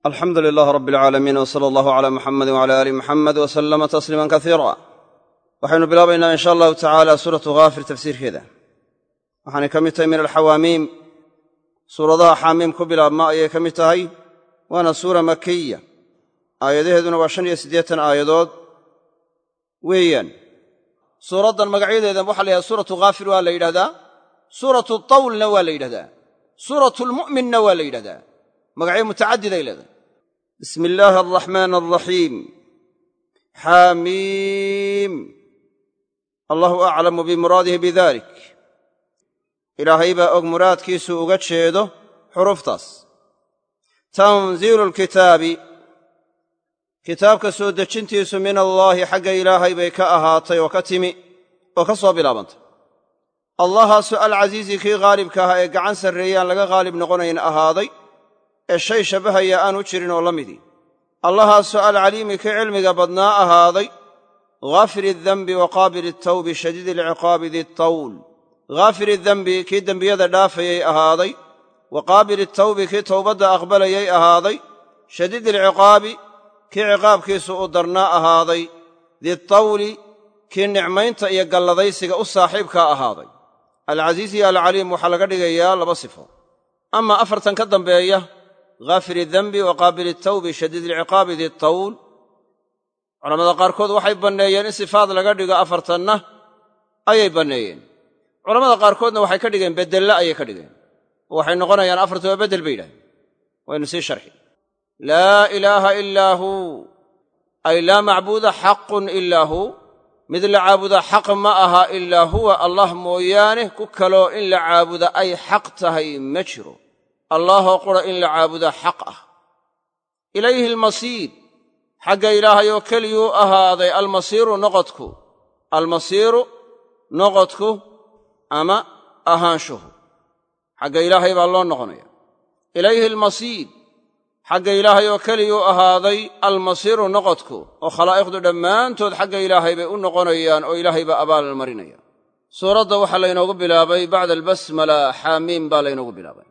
alxamdu lilaah rab alcaalamiin w sala allahu cala muxamedi wcala aali muxamed w salama tasliiman kasiira waxaynu bilaabaynaa in sha allahu tacaala suuratu haafir tafsiirkeeda waxaanay ka mid tahay min alxawaamiim suuradaha xaamiim ku bilaabma ayay ka mid tahay waana suura makiya aayadaheeduna waa 85 aayadood weeyaan suuraddan magacyadeedan waxa la yidhahda suuratu haafir waa la yidhahdaa suuratu tawlna waa la yidhahdaa suuratu lmu'minna waa la yidhahdaa magacyo mutacadiday leedahay bismi illaahi alraxmaan alraxiim xaamiim allahu aclamu bimuraadihi bidalik ilaahay baa og muraadkiisu uga jeedo xuruftaas tanziilu lkitaabi kitaabka soo dejintiisu min allaahi xagga ilaahay bay ka ahaatay oo ka timi oo ka soo bilaabantay allahaasu alcasiizi kii haalibka ahaa ee gacan sarreeyaan laga haalib noqonayn ahaaday ee shay shabbahaya aanu jirin oo la midii allahaasoo alcaliimi kii cilmiga badnaa ahaaday haafiri dembi wa qaabili tawbi shadiidi alciqaabi dittawl haafiri dembi kii dembiyada dhaafayay ahaaday wa qaabili tawbi kii towbadda aqbalayay ahaaday shadiidi alciqaabi kii ciqaabkiisu u darnaa ahaaday ditawli kii nicmaynta iyo galladaysiga u saaxiibkaa ahaaday alcasiiz iyo alcaliim waxaa laga dhigayaa laba sifo ama afartan ka dambeeya haafiri dembi wa qaabili tawbi shadiid alciqaabi dittawl culammada qaarkood waxay banneeyeen in sifaad laga dhigo afartanna ayay banneeyeen culammada qaarkoodna waxay ka dhigeen beddella ayay ka dhigeen oo waxay noqonayaan afartan waa beddel bay yidhahdeen waynu sii sharxi laa ilaaha ilaa huu ay laa macbuuda xaqun ilaa huu mid la caabuda xaq ma aha ilaa huwa allah mooyaane ku kaloo in la caabuda ay xaq tahay ma jiro allaahoo qura in la caabuda xaq ah ilayhi almasiir xagga ilaahayoo keliyuu ahaaday almasiiru noqodku ama ahaanshuhu xagga ilaahay baa loo noqonaya ilayhi almasiir xagga ilaahayoo keliyuu ahaaday almasiiru noqodku oo khalaa'iqdu dhammaantood xagga ilaahay bay u noqonayaan oo ilaahay baa abaal marinaya suuradda waxaa laynoogu bilaabay bacda albasmala xaamiim baa laynoogu bilaabay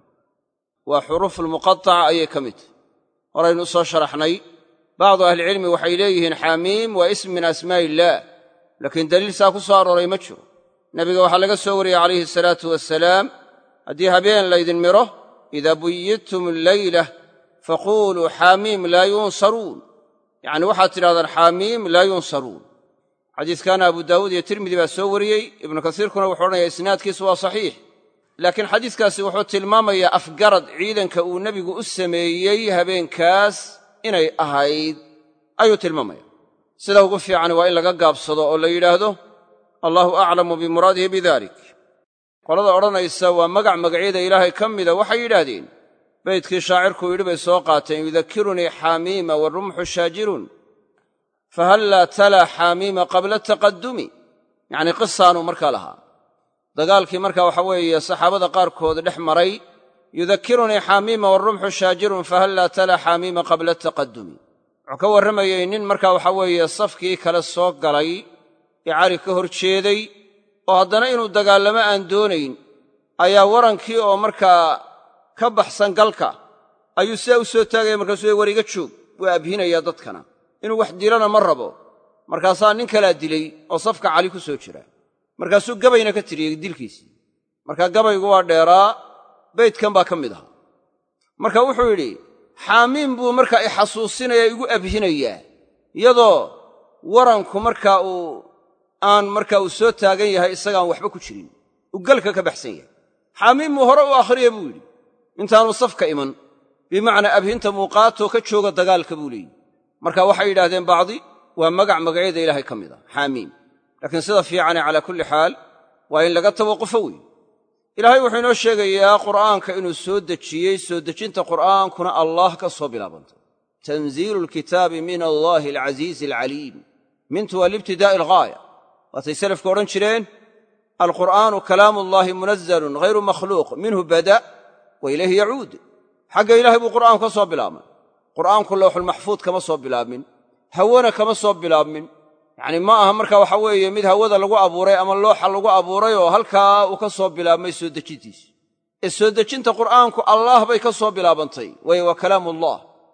waa xuruufulmuqataca ayay ka mid tahy horaynu u soo sharaxnay bacdu ahlicilmi waxay leeyihiin xaamiim waa ism min asmaa'i illaah laakiin daliil saa ku soo arooray ma jiro nebiga waxaa laga soo wariyey calayhi asalaatu wassalaam haddii habeen laydin miro idaa buyidtum alleylah faquuluu xaamiim laa yunsaruun yacni waxaad tidhahdaan xaamiim laa yunsaruun xadiiskaana abu daawuud iyo tirmidi baa soo wariyey ibnu kasiirkuna wuxuu odhanaya isnaadkiisu waa saxiix laakiin xadiiskaasi wuxuu tilmaamayaa afgarad ciidanka uu nebigu u sameeyey habeenkaas inay ahayd ayuu tilmaamaya sida ugu fiican waa in laga gaabsado oo la yidhaahdo allaahu aclamu bimuraadihi bidalik qolada odhanaysa waa magac magacyada ilaahay ka mida waxay yidhaahdeen baydkii shaacirkuu yidhi bay soo qaateen yudakirunii xaamiima warumxu shaajirun fahallaa talaa xaamiima qabla taqadumi yacnii qisaanuu markaa lahaa dagaalkii markaa waxa weeye saxaabada qaarkood dhex maray yudakirunii xaamiima warumxu shaajirun fahallaa talaa xaamiima qabla taqadumi wuxuu ka warramayey nin markaa waxa weeye safkii kale soo galay ee cali ka hor jeeday oo haddana inuu dagaallamo aan doonayn ayaa warankii oo markaa ka baxsan galka ayuu sidaa u soo taagaya markaasuu war iga joog waa abhinayaa dadkana inuu wax dilana ma rabo markaasaa nin kalaa dilay oo safka cali ku soo jira markaasuu gabayna ka tiriyey dilkiisii markaa gabaygu waa dheeraa baydkan baa ka mid ahaa marka wuxuu yidhi xaamiim buu markaa i xasuusinaya igu abhinayaa iyadoo waranku markaa aan markaa uu soo taagan yahay isagaan waxba ku jirin uu galka ka baxsan yahay xaamiim buu hore u akhriya buu yidhi intaanu safka iman bimacnaa abhinta muuqaatoo ka jooga dagaalka buu leeyihi marka waxay yidhahdeen bacdi waa magac magacyada ilaahay ka mid ah xaamiim laakiin sida fiicane calaa kulli xaal waa in laga tawaqufo wey ilaahay wuxuu inoo sheegayaa qur'aanka inuu soo dejiyey soo dejinta qur'aankuna allaah ka soo bilaabantay tanziilu lkitaabi min allaahi alcasiizi alcaliim mintu waa liibtidaa'i alghaaya waatay salafku odhan jireen alqur'aanu kalaamu ullaahi munazalun ghayru makhluuq minhu bada' wa ilayhi yacuud xagga ilaahay buu qur'aanku ka soo bilaabmay qur'aanku lawxulmaxfuud kama soo bilaabmin hawana kama soo bilaabmin yacnii ma aha marka waxa weeye mid hawada lagu abuuray ama looxa lagu abuuray oo halkaa uu ka soo bilaabmay soo dejintiisa ee soo dejinta qur'aanku allaah bay ka soo bilaabantay waayo waa kalaamuullah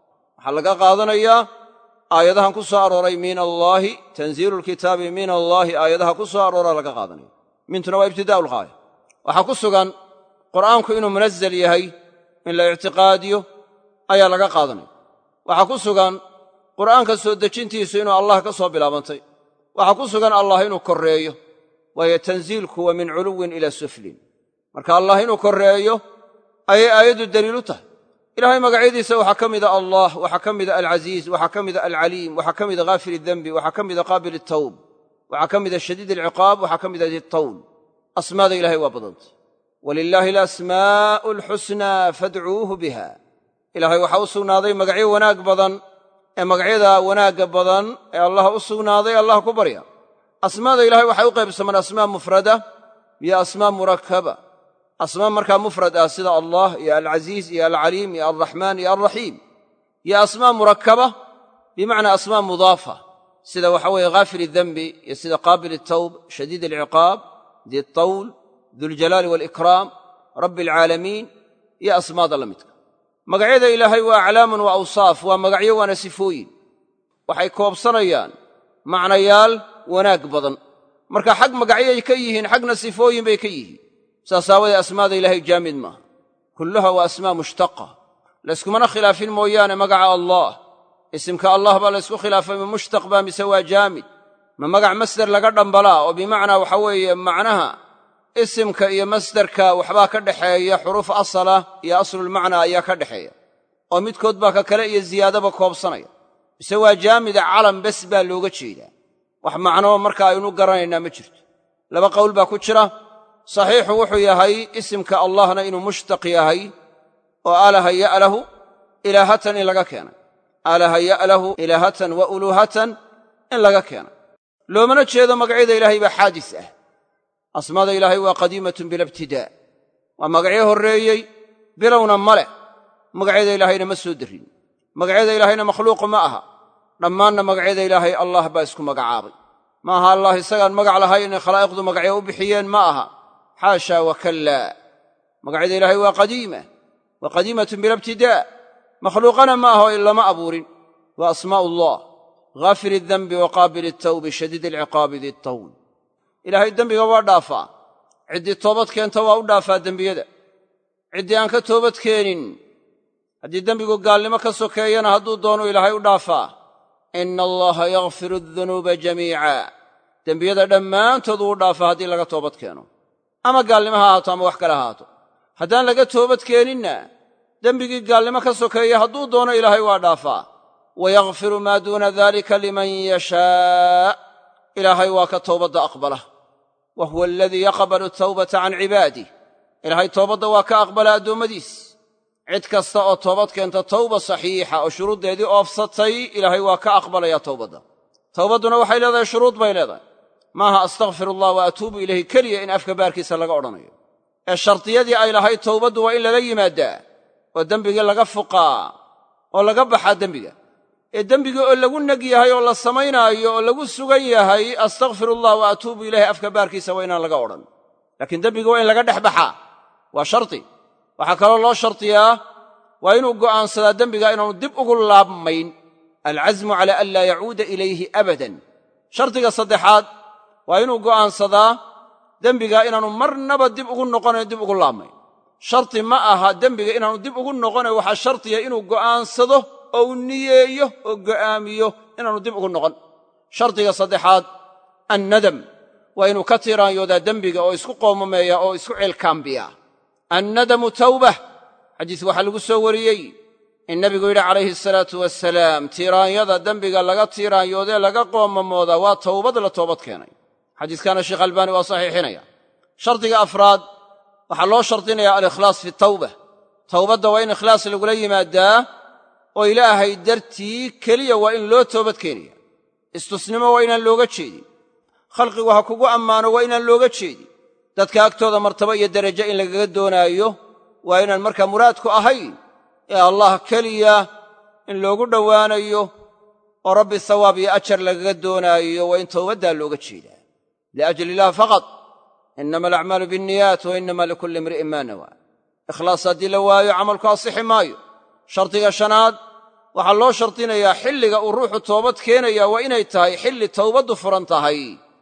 waxaa laga qaadanayaa aayadahan ku soo arooray min allaahi tanziilu lkitaabi min allaahi aayadaha ku soo aroora laga qaadanaya mintuna waa ibtidaa'u lghaaya waxaa ku sugan qur'aanku inuu munazal yahay in la ictiqaadiyo ayaa laga qaadanaya waxaa ku sugan qur'aanka soo dejintiisu inuu allah ka soo bilaabantay waxaa ku sugan allah inuu korreeyo waayo tanziilku waa min culuwin ilaa suflin marka allah inuu korreeyo ayay aayaddu daliilu tahay ilaahay magacyadiisa waxaa ka mida allah waxaa ka mida alcasiiz waxaa ka mida alcaliim waxaa ka mida ghaafir dembi waxaa ka mida qaabil atawb waxaa ka mida shadiid alciqaab waxaa ka mida ditawl asmaada ilahay waa badantay walilaahi alasmaa'u alxusnaa fadcuuhu biha ilaahay waxaa u sugnaaday magacyo wanaag badan ee magacyada wanaagga badan ee allah u sugnaaday allah ku barya asmaada ilahay waxay u qaybsamaan asmaa mufrada iyo asmaa murakkaba asmaa markaa mufrad ah sida allah iyo alcasiiz iyo alcaliim iyo alraxmaan iyo alraxiim iyo asmaa murakkaba bimacnaa asmaa mudaafa sida waxa weeye ghaafir dembi iyo sida qaabil atawb shadiid alciqaab ditawl duljalaali waalikraam rabbi alcaalamiin iyo asmaada la midka magacyada ilaahay waa aclaamun wa awsaaf waa magacyo waana sifooyin waxay koobsanayaan macnayaal wanaag badan marka xag magacyay ka yihiin xagna sifooyin bay ka yihiin saas aawadee asmaada ilaahay jaamid maaha kulluha waa asmaa mushtaqa layskumana khilaafin mooyaane magaca allah isimka allah baa laysku khilaafay ma mushtaq baa mise waa jaamid ma magac masder laga dhambalaa oo bimacnaa waxa weeye macnaha isimka iyo masderka waxbaa ka dhaxeeya xuruuf asalah iyo aslulmacnaa ayaa ka dhaxeeya oo midkood baa ka kale iyo ziyaadaba koobsanaya mise waa jaamida calam bes baa looga jeedaa wax macnoo marka aynu garanaynaa ma jirto laba qowl baa ku jira saxiixu wuxuu yahay isimka allahna inuu mushtaq yahay oo alaha ya'lahu ilaahatan in laga keenay alaha ya'lahu ilaahatan wa uluuhatan in laga keenay loomana jeedo magacyada ilaahay baa xaadis ah asmaada ilaahay waa qadiimatun bila ibtidaa waa magacyo horreeyey bilowna ma leh magacyada ilaahayna ma soo derrin magacyada ilaahayna makhluuqu ma aha dhammaanna magacyada ilaahay allah baa isku magacaabay ma aha allah isagaan magac lahayn inay khalaa'iqdu magacyo u bixiyeen ma aha xaashaa wakallaa magacyada ilaahay waa qadiima waa qadiimatun bila ibtidaa makhluuqana ma aha oo in lama abuurin waa asmaa'u allah ghaafir addenbi wa qaabil atawbi shadiid alciqaabi ditawl ilaahay dembiga waa dhaafaa ciddii toobad keenta waa u dhaafaa dembiyada ciddii aan ka toobad keenin haddii dembigu gaalnimo ka sokeeyana hadduu doono ilaahay u dhaafaa ina allaha yakfiru adunuuba jamiica dembiyada dhammaantood wuu dhaafaa haddii laga toobad keeno ama gaalnimo ha ahaato ama wax kale ha ahaato haddaan laga toobad keeninna dembigii gaalnimo ka sokeeya hadduu doono ilaahay waa dhaafaa wayakfiru maa duuna dalika liman yashaa ilaahay waa ka toobadda aqbala wa huwa aladii yaqbalu tawbata can cibaadih ilaahay toobadda waa ka aqbala addoommadiis cid kasta oo toobad keenta tawba saxiixa oo shuruuddeedii oofsatay ilaahay waa ka aqbalaya towbadda towbadduna waxay leedahay shuruud bay leedahay maaha astakfir allah wa atuubu ilayhi keliya in afka baarkiisa laga odhanayo ee shardiyadii ay lahayd towbaddu waa in lala yimaadaa oo dembigii laga fuqaa oo laga baxaa dembiga ee dembigii oo lagu neg yahay oo la samaynaayo oo lagu sugan yahay astakfirullah wa atuubu ilayhi afka baarkiisa waa inaan laga odhan laakiin dembiga waa in laga dhex baxaa waa shardi waxaa kaloo loo shardiyaa waa inuu go'aansadaa dembiga inaanu dib ugu laabmayn alcasmu cala an laa yacuuda ilayhi abadan shardiga saddexaad waa inuu go'aansadaa dembiga inaanu marnaba dib ugu noqonayn dib ugu laabmayn shardi ma aha dembiga inaanu dib ugu noqonayn waxaa shardiya inuu go'aansado oo uu niyeeyo oo go'aamiyo inaanu dib ugu noqon shardiga saddexaad annadam waa inuu ka tiiraanyoodaa dembiga oo isku qoomameeya oo isku ceelkaambiya annadamu tawbah xadiis waxaa lagu soo wariyey in nebigu yidhi calayhi asalaatu wasalaam tiiraanyada dembiga laga tiiraanyoodee laga qoomamoodaa waa towbad la toobad keenay xadiiskaana sheekh albaani waa saxiixinaya shardiga afraad waxaa loo shardinayaa alikhlaas fi tawbah towbadda waa in ikhlaas lagula yimaadaa oo ilaahay dartii keliya waa in loo toobad keenaya istusnimo waa inaan looga jeedin khalqigu ha kugu ammaano waa inaan looga jeedin dadka agtooda martabo iyo derajo in lagaga doonaayo waa inaan markaa muraadku ahayn ee allah keliya in loogu dhowaanayo oo rabbi sawaab iyo ajar lagaga doonaayo waa in towbaddaa looga jeedaa liajli illah faqad innama alacmaalu bianniyaat wa innama likulli imri'in maa nawaa ikhlaas haddii la waayo camalku asixi maayo shardiga shanaad waxaa loo shardinayaa xilliga uu ruuxu toobad keenaya waa inay tahay xilli towbaddu furan tahay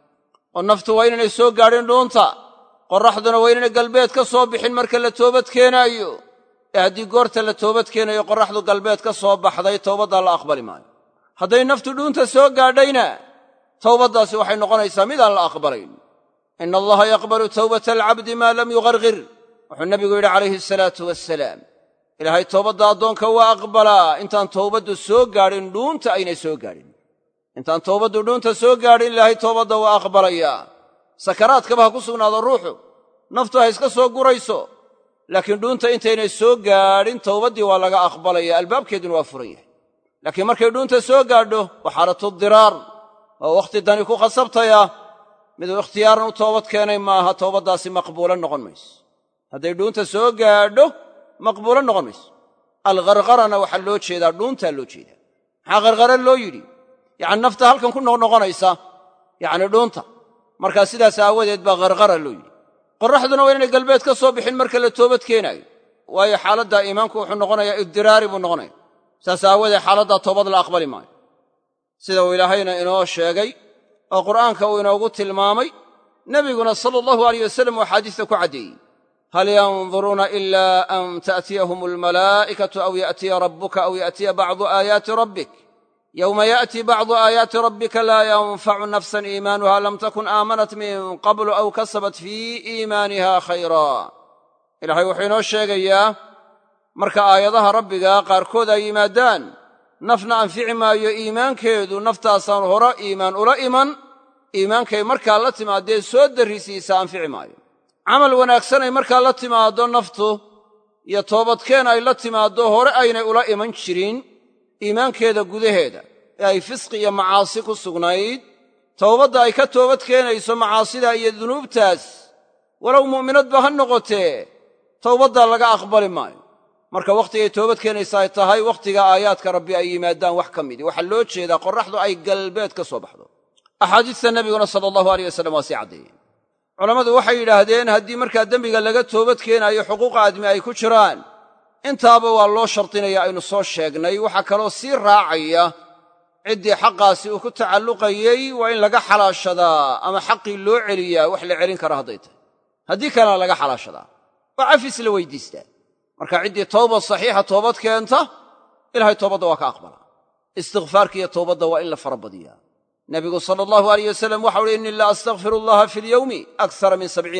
oo naftu waa inaynay soo gaadhin dhuunta qorraxduna waa inaynay galbeed ka soo bixin marka la toobad keenaayo ee haddii goorta la toobad keenayo qorraxdu galbeed ka soo baxday towbaddaa la aqbali maayo hadday naftu dhuunta soo gaadhayna towbaddaasi waxay noqonaysaa midaan la aqbalayn ina allaha yaqbalu towbata alcabdi maa lam yuqarqir wuxuu nebigu yidhi calayhi asalaatu wassalaam ilaahay toobadda addoonka waa aqbalaa intaan towbaddu soo gaadhin dhuunta aynay soo gaadhin intaan towbaddu dhuunta soo gaadhin ilaahay toobadda waa aqbalayaa sakaraadkaba ha ku sugnaado ruuxu naftu ha iska soo gurayso laakiin dhuunta intaynay soo gaadhin towbaddii waa laga aqbalaya albaabkeeduna waa furan yahay laakiin markay dhuunta soo gaadho waa xaalatudiraar oo wakhti dani ku khasabtaya miduu ikhtiyaaran u toobad keenay maaha toobaddaasi maqbuulo noqon mayso hadday dhuunta soo gaadho maqbuulo noqon mayso alghargharana waxaa loo jeedaa dhuuntaa loo jeedaa maxaa gharghara loo yidhi yacni nafta halkan ku noqnoqonaysa yacni dhuunta markaa sidaas aawadeed baa gharghara loo yidhi qorraxduna waa inay galbeed ka soo bixin marka la toobad keenaayo waayo xaaladdaa iimaanku wuxuu noqonayaa ibdiraari buu noqonaya saas aawadeed xaaladdaa toobad la aqbali maayo sida uu ilaahayna inoo sheegay oo qur'aanka uu inoogu tilmaamay nebiguna sala allahu alayh wasallam uu axaadiista ku caddeeyey hal yanduruuna ilaa an ta'tiyahum almalaa'ikatu aw ya'tiya rabbuka aw ya'tiya bacdu aayaati rabbik yowma ya'ti bacdu aayaati rabbika laa yanfacu nafsan iimaanuha lam takun aamanat min qablu aw kasabat fii iimaaniha khayraa ilaahay wuxuu inoo sheegayaa marka aayadaha rabbiga qaarkood ay yimaadaan nafna anfici maayo iimaankeedu naftaasaan hore iimaan ula iman iimaankay markaa la timaadee soo darrisiisa anfici maayo camal wanaagsanay markaa la timaaddo naftu iyo toobadkeen ay la timaaddo hore aynay ula iman jirin iimaankeeda gudaheeda ee ay fisqi iyo macaasi ku sugnayd towbadda ay ka toobad keenayso macaasida iyo dunuubtaas walow mu'minadba ha noqotee towbaddaa laga aqbali maayo marka wakhtigay toobad keenaysa ay tahay wakhtiga aayaadka rabbi ay yimaadaan wax ka midi waxaa loo jeedaa qorraxdu ay galbeed ka soo baxdo axaadiista nebiguna sala allahu aleyh wasallam waa sii caddeeyeen culammadu waxay yidhaahdeen haddii markaa dembiga laga toobad keenaayo xuquuq aadmi ay ku jiraan intaaba waa loo shardinaya aynu soo sheegnay waxaa kaloo sii raacaya ciddii xaqaasi uu ku tacalluqayey waa in laga xalaashadaa ama xaqii loo celiyaa wax la celin kara hadday tahay haddii kalena laga xalaashadaa oo cafis la weyddiistaa marka ciddii towbad saxiixa toobad keenta ilahay toobadda waa ka aqbalaa istikfaarka iyo towbadda waa in la fara badiyaa nebigu sala allahu alayh wasalam waxau uhi innii la astakfiru allaha fi lyowmi akara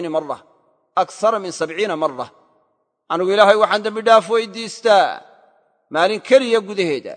min sabciina marra anigu ilaahay waxaan dembidhaaf weyddiistaa maalin keliya gudaheeda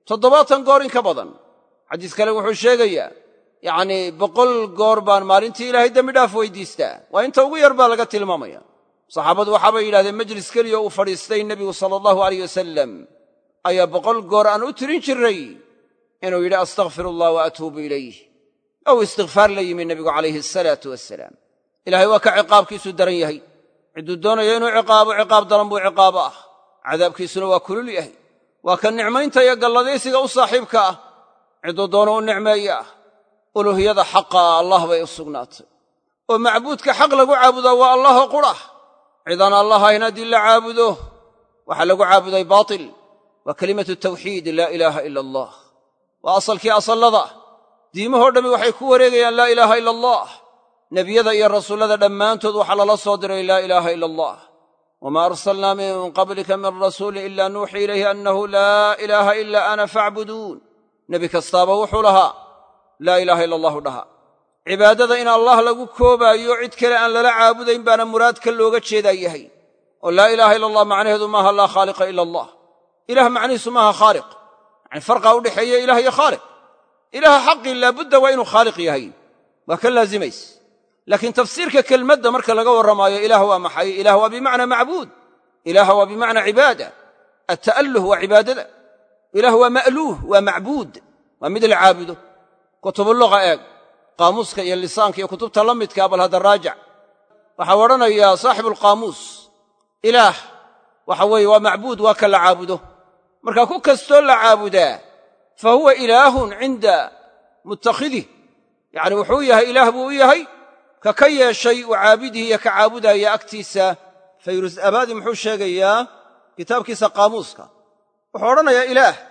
70 goor in ka badan xadiis kale wuxuu sheegayaa yacnii 100 goor baan maalintii ilaahay dembidhaaf weyddiistaa waa inta ugu yar baa laga tilmaamaya saxaabadu waxaabay yidhahdeen majlis keliya uu fadhiistay nebigu sala allahu alayh wasalam ayaa 100 goor aan u tirin jirray inuu yidhi astakfiru allah wa atuubu ilayh ou istikfaar la yimi nebigu calayhi asalaatu wassalaam ilaahay waa ka ciqaabkiisu daran yahay cidduu doonaya inuu ciqaabo ciqaab daran buu ciqaabo ah cadaabkiisuna waa kulul yahay waa ka nicmaynta iyo galladaysiga u saaxiibka ah cidduu doono u nicmeeye ah uluuhiyada xaqa allah bay u sugnaatay oo macbuudka xaq lagu caabudaa waa allahoo qurah cidaan allah ahayn haddii la caabudo waxaa lagu caabuday baatil waa kelimatu tawxiid laa ilaaha ila allah waa asalkii asallada diimahoo dhammi waxay ku wareegayaan laa ilaaha ila allah nebiyada iyo rasuullada dhammaantood waxaa lala soo diray laa ilaaha ila allah wamaa arsalnaa min qablika min rasuulin ilaa nuuxii ilayhi annahu laa ilaaha ila ana faacbuduun nebi kastaaba wuxuu lahaa laa ilaaha ila allahu dhaha cibaadada in allah lagu koobaayo cid kale aan lala caabudayn baana muraadka looga jeedaa yahay oo laa ilaaha ila allah macnaheedu maaha laa khaaliqa ila allah ilaah macnihiisu maaha khaaliq yacni farqaa u dhexeeya ilaah iyo khaaliq ilaaha xaqii laabudda waa inuu khaaliq yahay waa ka laazimayse laakiin tafsiirka kelmadda marka laga warramaayo ilaah waa maxay ilaah waa bimacnaa macbuud ilaah waa bimacnaa cibaada atta'alluh waa cibaadada ilaah waa ma'luuh waa macbuud waa mid la caabudo kutubulluqa eeg qaamuuska iyo lisaanka iyo kutubta la midkaa bal hadda raajac waxaa odhanayaa saaxibuulqaamuus ilaah waxa weeye waa macbuud waa ka la caabudo marka ku kastoo la caabudaa fa huwa ilaahun cinda muttakhidih yacni wuxuu yahay ilaah buu u yahay ka ka yeeshay u caabidihi iyo ka caabudaya agtiisa fayrus abaadi muxuu sheegayaa kitaabkiisa qaamuuska wuxuu odhanayaa ilaah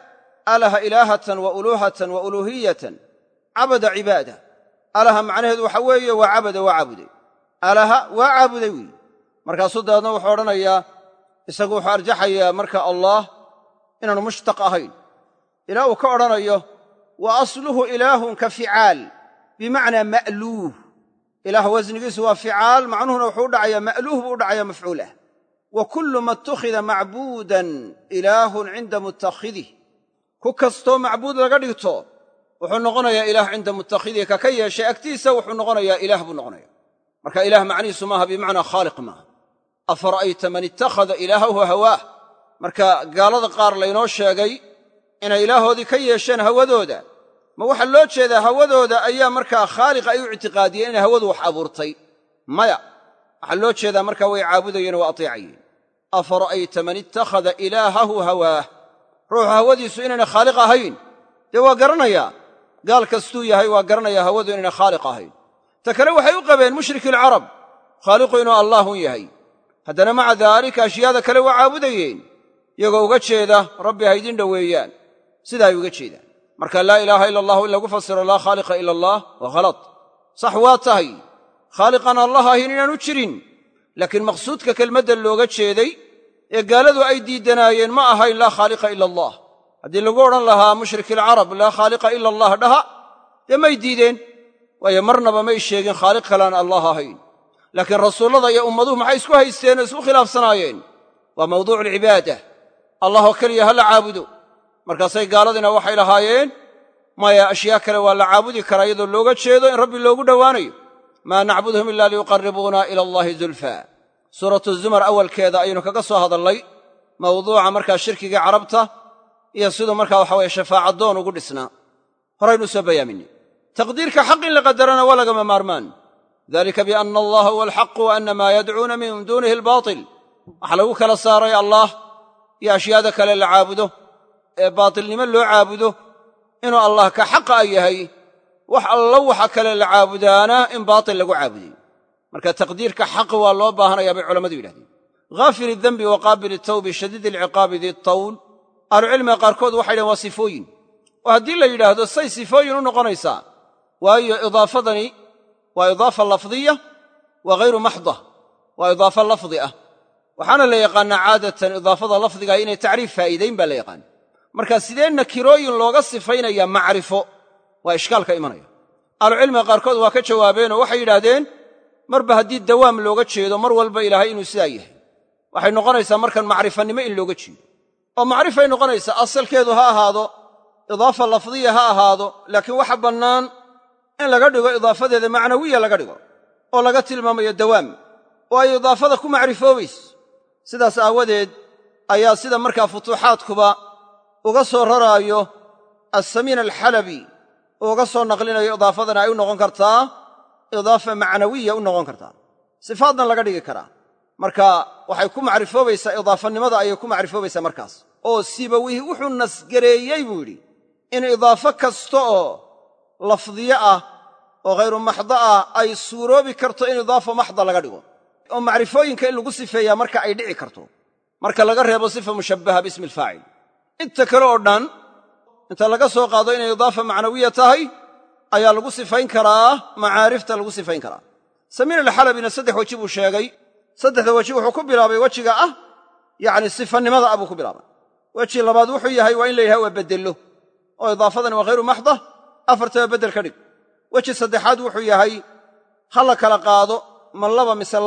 alaha ilaahatan wa uluuhatan wa uluuhiyatan cabada cibaada alaha macnaheedu waxa weeye waa cabada waa caabuday alaha waa caabuday weeye markaasuu dabeedna wuxuu odhanayaa isagu wuxuu arjaxayaa marka allah inaanu mushtaq ahayn ilaa uu ka odhanayo wa asluhu ilaahun ka ficaal bimacnaa ma'luuh ilaah wasnigiisu waa ficaal macnuhuna wuxuu u dhacayaa ma'luuh buu u dhacayaa mafcuul ah wa kullu ma ittakhida macbuudan ilaahun cinda mutakhidih ku kastoo macbuud laga dhigto wuxuu noqonayaa ilaah cinda mutakhidih ka yeeshay agtiisa wuxuu noqonayaa ilaah buu noqonaya marka ilaah macnihiisu maaha bimacnaa khaaliq maaha afara'ayta man ittakhada ilaahahu hawaah marka gaalada qaar laynoo sheegay inay ilaahoodii ka yeesheen hawadooda ma waxaa loo jeedaa hawadooda ayaa markaa khaaliqa ay u ictiqaadiyeen inay hawadu wax abuurtay maya waxaa loo jeedaa markaa way caabudayeen oo ateecayeen afara'ayta man ittakhada ilaahahu hawaah ruuxu hawadiisu inaynay khaaliq ahayn dee waa garanayaa gaal kastuu yahay waa garanayaa hawadu inaynay khaaliq ahayn ta kale waxay u qabeen mushriki alcarab khaaliqu inuu allaahun yahay haddana maca daalika ashyaada kale waa caabudayeen iyagoo uga jeeda rabbi ha ydin dhoweeyaan sidaa ay uga jeedaan marka laa ilaaha ila allahu in lagu fasiro laa khaaliqa ila allah waa khalad sax waa tahay khaaliqan allah ahin inaanu jirin laakiin maqsuudka kelmadda looga jeeday ee gaaladu ay diiddanaayeen ma ahayn laa khaaliqa ila allah haddii lagu odhan lahaa mushriki alcarab laa khaaliqa ila allah dhaha dee may diideen waayo marnaba may sheegin khaaliq kaleaan allah ahayn laakiin rasuullada iyo ummaduhu maxay isku haysteen oo isku khilaafsanaayeen waa mawduucu alcibaada allah oo keliya ha la caabudo markaasay gaaladina waxay lahaayeen maya ashyaa kale waa la caabudi karaa iyadoo looga jeedo in rabbi loogu dhowaanayo maa nacbuduhum ila liyuqarribuuna ila allahi zulfaa suuratu zumar awalkeeda ayaynu kaga soo hadallay mawduuca markaa shirkigii carabta iyo siduu markaa waxa weye shafaacadoon ugu dhisnaa horaynu soo bayaaminay taqdiirka xaq in la qadarana waa lagama maarmaan dalika bianna allaha huwa alxaqu wa anna maa yadcuuna min duunihi albaatil waxaa lagu kala saaray allah iyo ashyaada kale la caabudo ee baatilnimo loo caabudo inuu allah ka xaqa a yahay wax allo waxa kale la caabudaana in baatil lagu caabuday marka taqdiirka xaq waa loo baahanayaa bay culammadu yidhahdeen ghaafir idembi wa qaabil itawbi shadiid alciqaabi di tawl ahlucilmiga qaarkood waxay dhahen waa sifooyin oo haddii la yidhaahdo say sifooyin u noqonaysaa waayo idaafadani waa idaafa lafdiya waa ghayru maxda waa idaafa lafdi ah waxaana la yaqaannaa caadatan idaafada lafdigaah inay tacriif faa'iidayn baa la yaqaana marka sidee nakirooyin looga sifaynayaa macrifo waa ishkaal ka imanaya ahlucilmiga qaarkood waa ka jawaabeenoo waxay yidhaahdeen marba haddii dawaam looga jeedo mar walba ilaahay inuu sidaa yahay waxay noqonaysaa markan macrifanimo in looga jeedo oo macrifay noqonaysaa asalkeedu ha ahaado idaafa lafdiya ha ahaado laakiin waxa bannaan in laga dhigo idaafadeeda macnawiya laga dhigo oo laga tilmaamayo dawaam oo ay idaafada ku macrifoobayso sidaas aawadeed ayaa sida markaa futuuxaadkuba uga soo raraayo assamiin alxalabi oo uga soo naqlinayo idaafadana ay u noqon kartaa idaafa macnawiya u noqon kartaa sifaadna laga dhigi karaa marka waxay ku macrifoobaysaa idaafanimada ayay ku macrifoobaysaa markaas oo sibawihi wuxuu nasgareeyey buu yidhi in idaafo kasta oo lafdiye ah oo ghayru maxda ah ay suuroobi karto in idaafa maxda laga dhigo oo macrifooyinka in lagu sifeeyaa marka ay dhici karto marka laga reebo sifa mushabbaha biismi alfaacil inta kale oo dhan inta laga soo qaado inay idaafa macnawiya tahay ayaa lagu sifayn karaa macaarifta lagu sifayn karaa samiin alxalabina 3 weji buu sheegay 3da weji wuxuu ku bilaabay wejiga ah yacni sifanimada ah buu ku bilaabay weji labaad wuxuu yahay waa in la yidhaha waa beddello oo idaafadani waa ghayru maxda afartaba beddel ka dhig weji saddexaad wuxuu yahay ha la kala qaado ma laba mise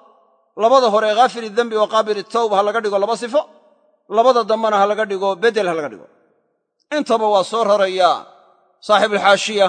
labada hore ghaafir idembi wa qaabil itawb ha laga dhigo 2 sifo labada dambana ha laga dhigo beddel ha laga dhigo intaba waa soo rarayaa saaxibuulxaashiya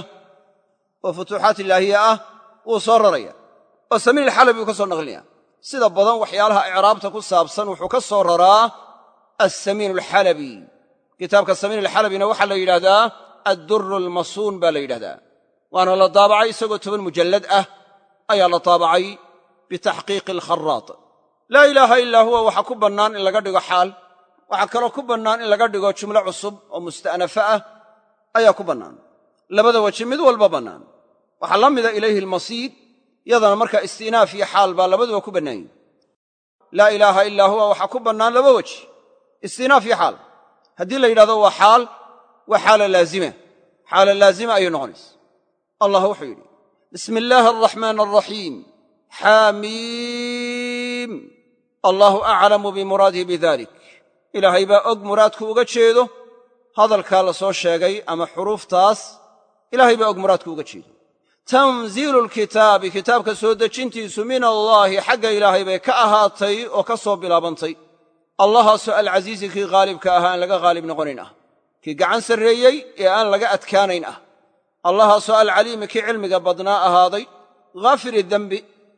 oo futuuxaat ilaahiya ah wuu soo raraya oo samiin alxalabi uu ka soo naqlinaya sida badan waxyaalaha icraabta ku saabsan wuxuu ka soo raraa assamiin alxalabi kitaabka samiin alxalabina waxaa la yidhaahdaa addurru almasuun baa la yidhahdaa waana la daabacay isagoo 10 mujallad ah ayaa la daabacay bitaxqiiqi alkharaat laa ilaaha ilaa huwa waxaa ku bannaan in laga dhigo xaal waxaa kaloo ku bannaan in laga dhigo jumlo cusub oo musta'nafa ah ayaa ku bannaan labada weji mid walba bannaan waxaa la mida ilayhi almasiir yadana markaa isti'naaf iyo xaal baa labaduba ku bannaan yihin laa ilaaha ilaa huwa waxaa ku bannaan 2 weji isti'naaf iyo xaal haddii la yidhahdo waa xaal waa xaala laazima ayay noqonaysa. allah wuxuu yidhi bismi illaahi araxmaan araxiim xaamiim allaahu aclamu bimuraadihi bidalik. ilaahay baa og muraadku uga jeedo hadalkaa la soo sheegay ama xuruuftaas ilaahay baa og muraadku uga jeedo. tanziilu lkitaabi kitaabka soo dejintiisu min allaahi xagga ilaahay bay ka ahaatay oo ka soo bilaabantay. allahaasoo alcasiizi kii haalibka ahaa aan laga haalib noqonayn ah, kii gacan sarreeyey ee aan laga adkaanayn ah. allahaasoo alcaliimi kii cilmiga badnaa ahaaday, haafiri dembi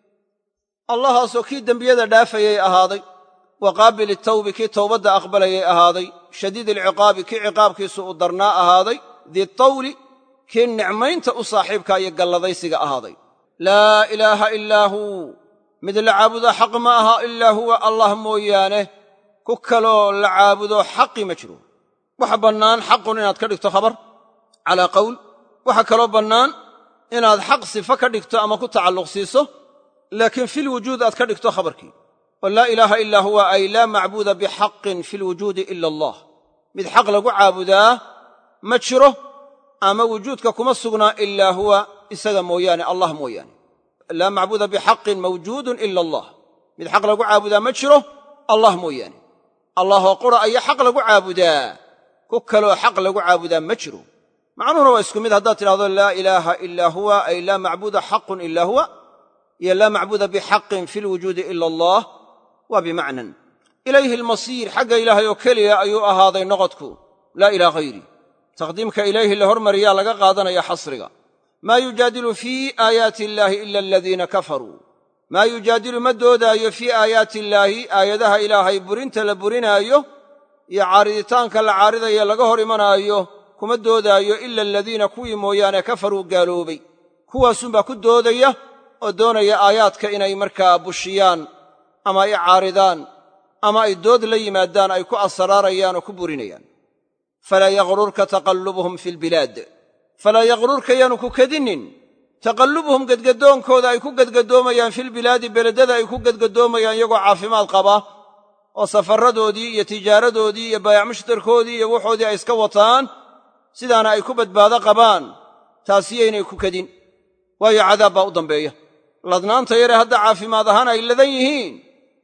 allahaasoo kii dembiyada dhaafayay ahaaday, wa qaabili tawbi kii towbadda aqbalayay ahaaday, shadiid alciqaabi kii ciqaabkiisu u darnaa ahaaday, ditawli kii nicmaynta u saaxiibka iyo galladaysiga ahaaday. laa ilaaha ilaa huu mid la caabudo xaq ma aha ilaa huwa allah mooyaane ku kaloo la caabudo xaqi ma jiro. waxa bannaan xaqun inaad ka dhigto khabar calaa qowl, waxa kaloo bannaan inaad xaq sifo ka dhigto ama ku tacalluq siiso, laakiin filwujuud aad ka dhigto khabarkii. oo laa ilaaha ilaa huwa ay laa macbuuda bixaqin fi lwujuudi ila allah, mid xaq lagu caabudaa ma jiro ama wujuudka kuma sugnaa ilaa huwa isaga mooyaane, allah mooyaane. laa macbuuda bixaqin mawjuudun ila allah, mid xaq lagu caabudaa ma jiro allah mooyaane. allahoo qura aya xaq lagu caabudaa, ku kaloo xaq lagu caabudaa ma jiro. macnuhuna waa isku mid haddaad tidhahdo laa ilaaha ilaa huwa ay laa macbuuda xaqun ilaa huwa, iyo laa macbuuda bixaqin fi lwujuudi ila allah waa bimacnan. ilayhi almasiir xagga ilaahay oo keliya ayuu ahaaday noqodku, laa ilaa hayri. taqdiimka ilayhi la hormariyaa laga qaadanaya xasriga. maa yujaadilu fii aayaati illaahi ila aladiina kafaruu, maa yujaadilu ma doodaayo fii aayaati illaahi aayadaha ilaahay burinta la burinaayo iyo caariditaanka la caaridayo laga hor imanaayo kuma doodaayo ila aladiina kuwii mooyaane kafaruu gaaloobay. kuwaasunbaa ku doodaya oo doonaya aayaadka inay markaa bushiyaan ama ay caaridaan ama ay dood la yimaadaan ay ku asraarayaan oo ku burinayaan. falaa yaghrurka taqallubuhum fi lbilaad, falaa yaghrurka yaanu ku kedinnin taqallubuhum gedgadoonkooda ay ku gedgadoomayaan filbilaadi beledada ay ku gedgadoomayaan iyagoo caafimaad qaba oo safarradoodii iyo tijaaradoodii iyo baayac mushtarkoodii iyo waxoodii ay iska wataan, sidaana ay ku badbaado qabaan, taasiyaynay ku kedin. waayo cadaab baa u dambeeya. ladnaanta yare hadda caafimaad ahaan ay ladan yihiin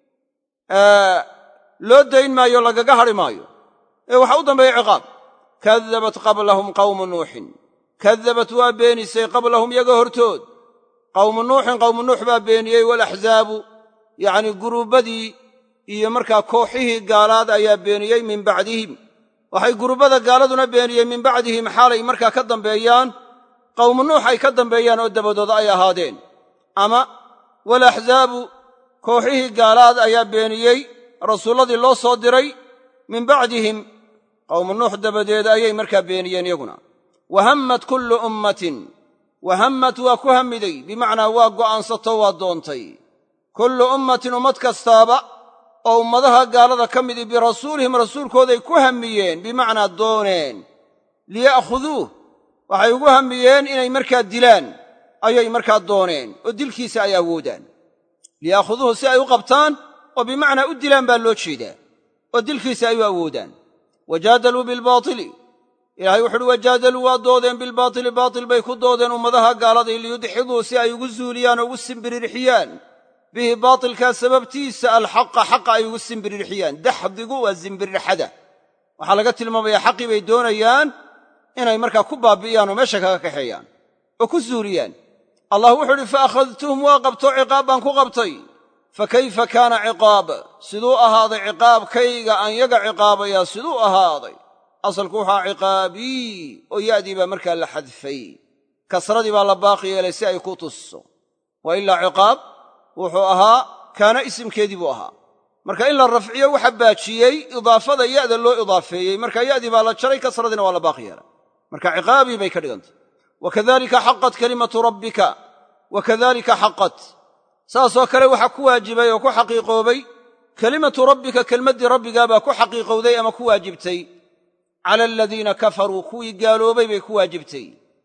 loo dayn maayo, lagaga hadhi maayo, ee waxaa u dambeeya ciqaab. kadabat qablahum qawmu nuuxin, kadabat waa beenisay qablahum yaga hortood qawmu nuuxin, qawmu nuux baa beeniyey, walaxzaabu yacnii guruubbadii iyo markaa kooxihii gaalaad ayaa beeniyey min bacdihim. waxay gurubbada gaaladuna beeniyeen min bacdihim xaalay markaa ka dambeeyaan, qawmu nuux ay ka dambeeyaan oo dabadooda ay ahaadeen. ama walaxzaabu kooxihii gaalaad ayaa beeniyey rasuulladii loo soo diray min bacdihim, qawmu nuux dabadeed ayay markaa beeniyeen iyaguna. wahammat kullu ummatin, wahammat waa ku hammiday, bimacnaa waa go'aansato waa doontay. kullu ummatin ummad kastaaba oo ummadaha gaalada ka midii birasuulihim rasuulkooday ku hammiyeen, bimacnaa dooneen. liya'khuduuh waxay ugu hammiyeen inay markaa dilaan ayay markaa dooneen oo dilkiisa ay awoodaan. liya'khuduuhu si ay u qabtaan oo bimacnaa u dilaan baa loo jeedaa oo dilkiisa ay u awoodaan. wajaadaluu bilbaatili, ilaahay wuxu uhi wajaadaluu waa doodeen bilbaatili, baatil bay ku doodeen ummadaha gaaladay, liyudxiduu si ay ugu zuuliyaan oo ugu simbiririxiyaan bihi baatilkaa sababtiisa alxaqa, xaqa ay ugu simbiririxiyaan. daxdigu waa simbirirxada, waxaa laga tilmaamayaa xaqii bay doonayaan inay markaa ku baabi'iyaan oo meesha kaga kaxeeyaan oo ku zuuliyaan. allah wuxuu uhi fa akhadtuhum waa qabto ciqaab baan ku qabtay. fa kayfa kaana ciqaab, siduu ahaaday ciqaabkayga aan yaga ciqaabayaa siduu ahaaday. asalku waxaa ciqaabii oo ya'dii baa markaa la xadfay, kasradii baa la baaqi yeelay si ay ku tusso. wa ilaa ciqaab wuxuu ahaa kaana isimkeedii buu ahaa. marka in la rafciyo waxa baajiyey idaafada ya'da loo idaafeeyey, marka ya'dii baa la jaray, kasradiina waa la baaqi yeelay. marka ciqaabii bay ka dhigantay. wakadalika xaqat kalimatu rabbika, wakadalika xaqat, saasoo kale waxaa ku waajibay oo ku xaqiiqoobay kelimatu rabbika, kelmaddii rabbigaabaa ku xaqiiqowday ama ku waajibtay cala aladiina kafaruu, kuwii gaaloobay bay ku waajibtay.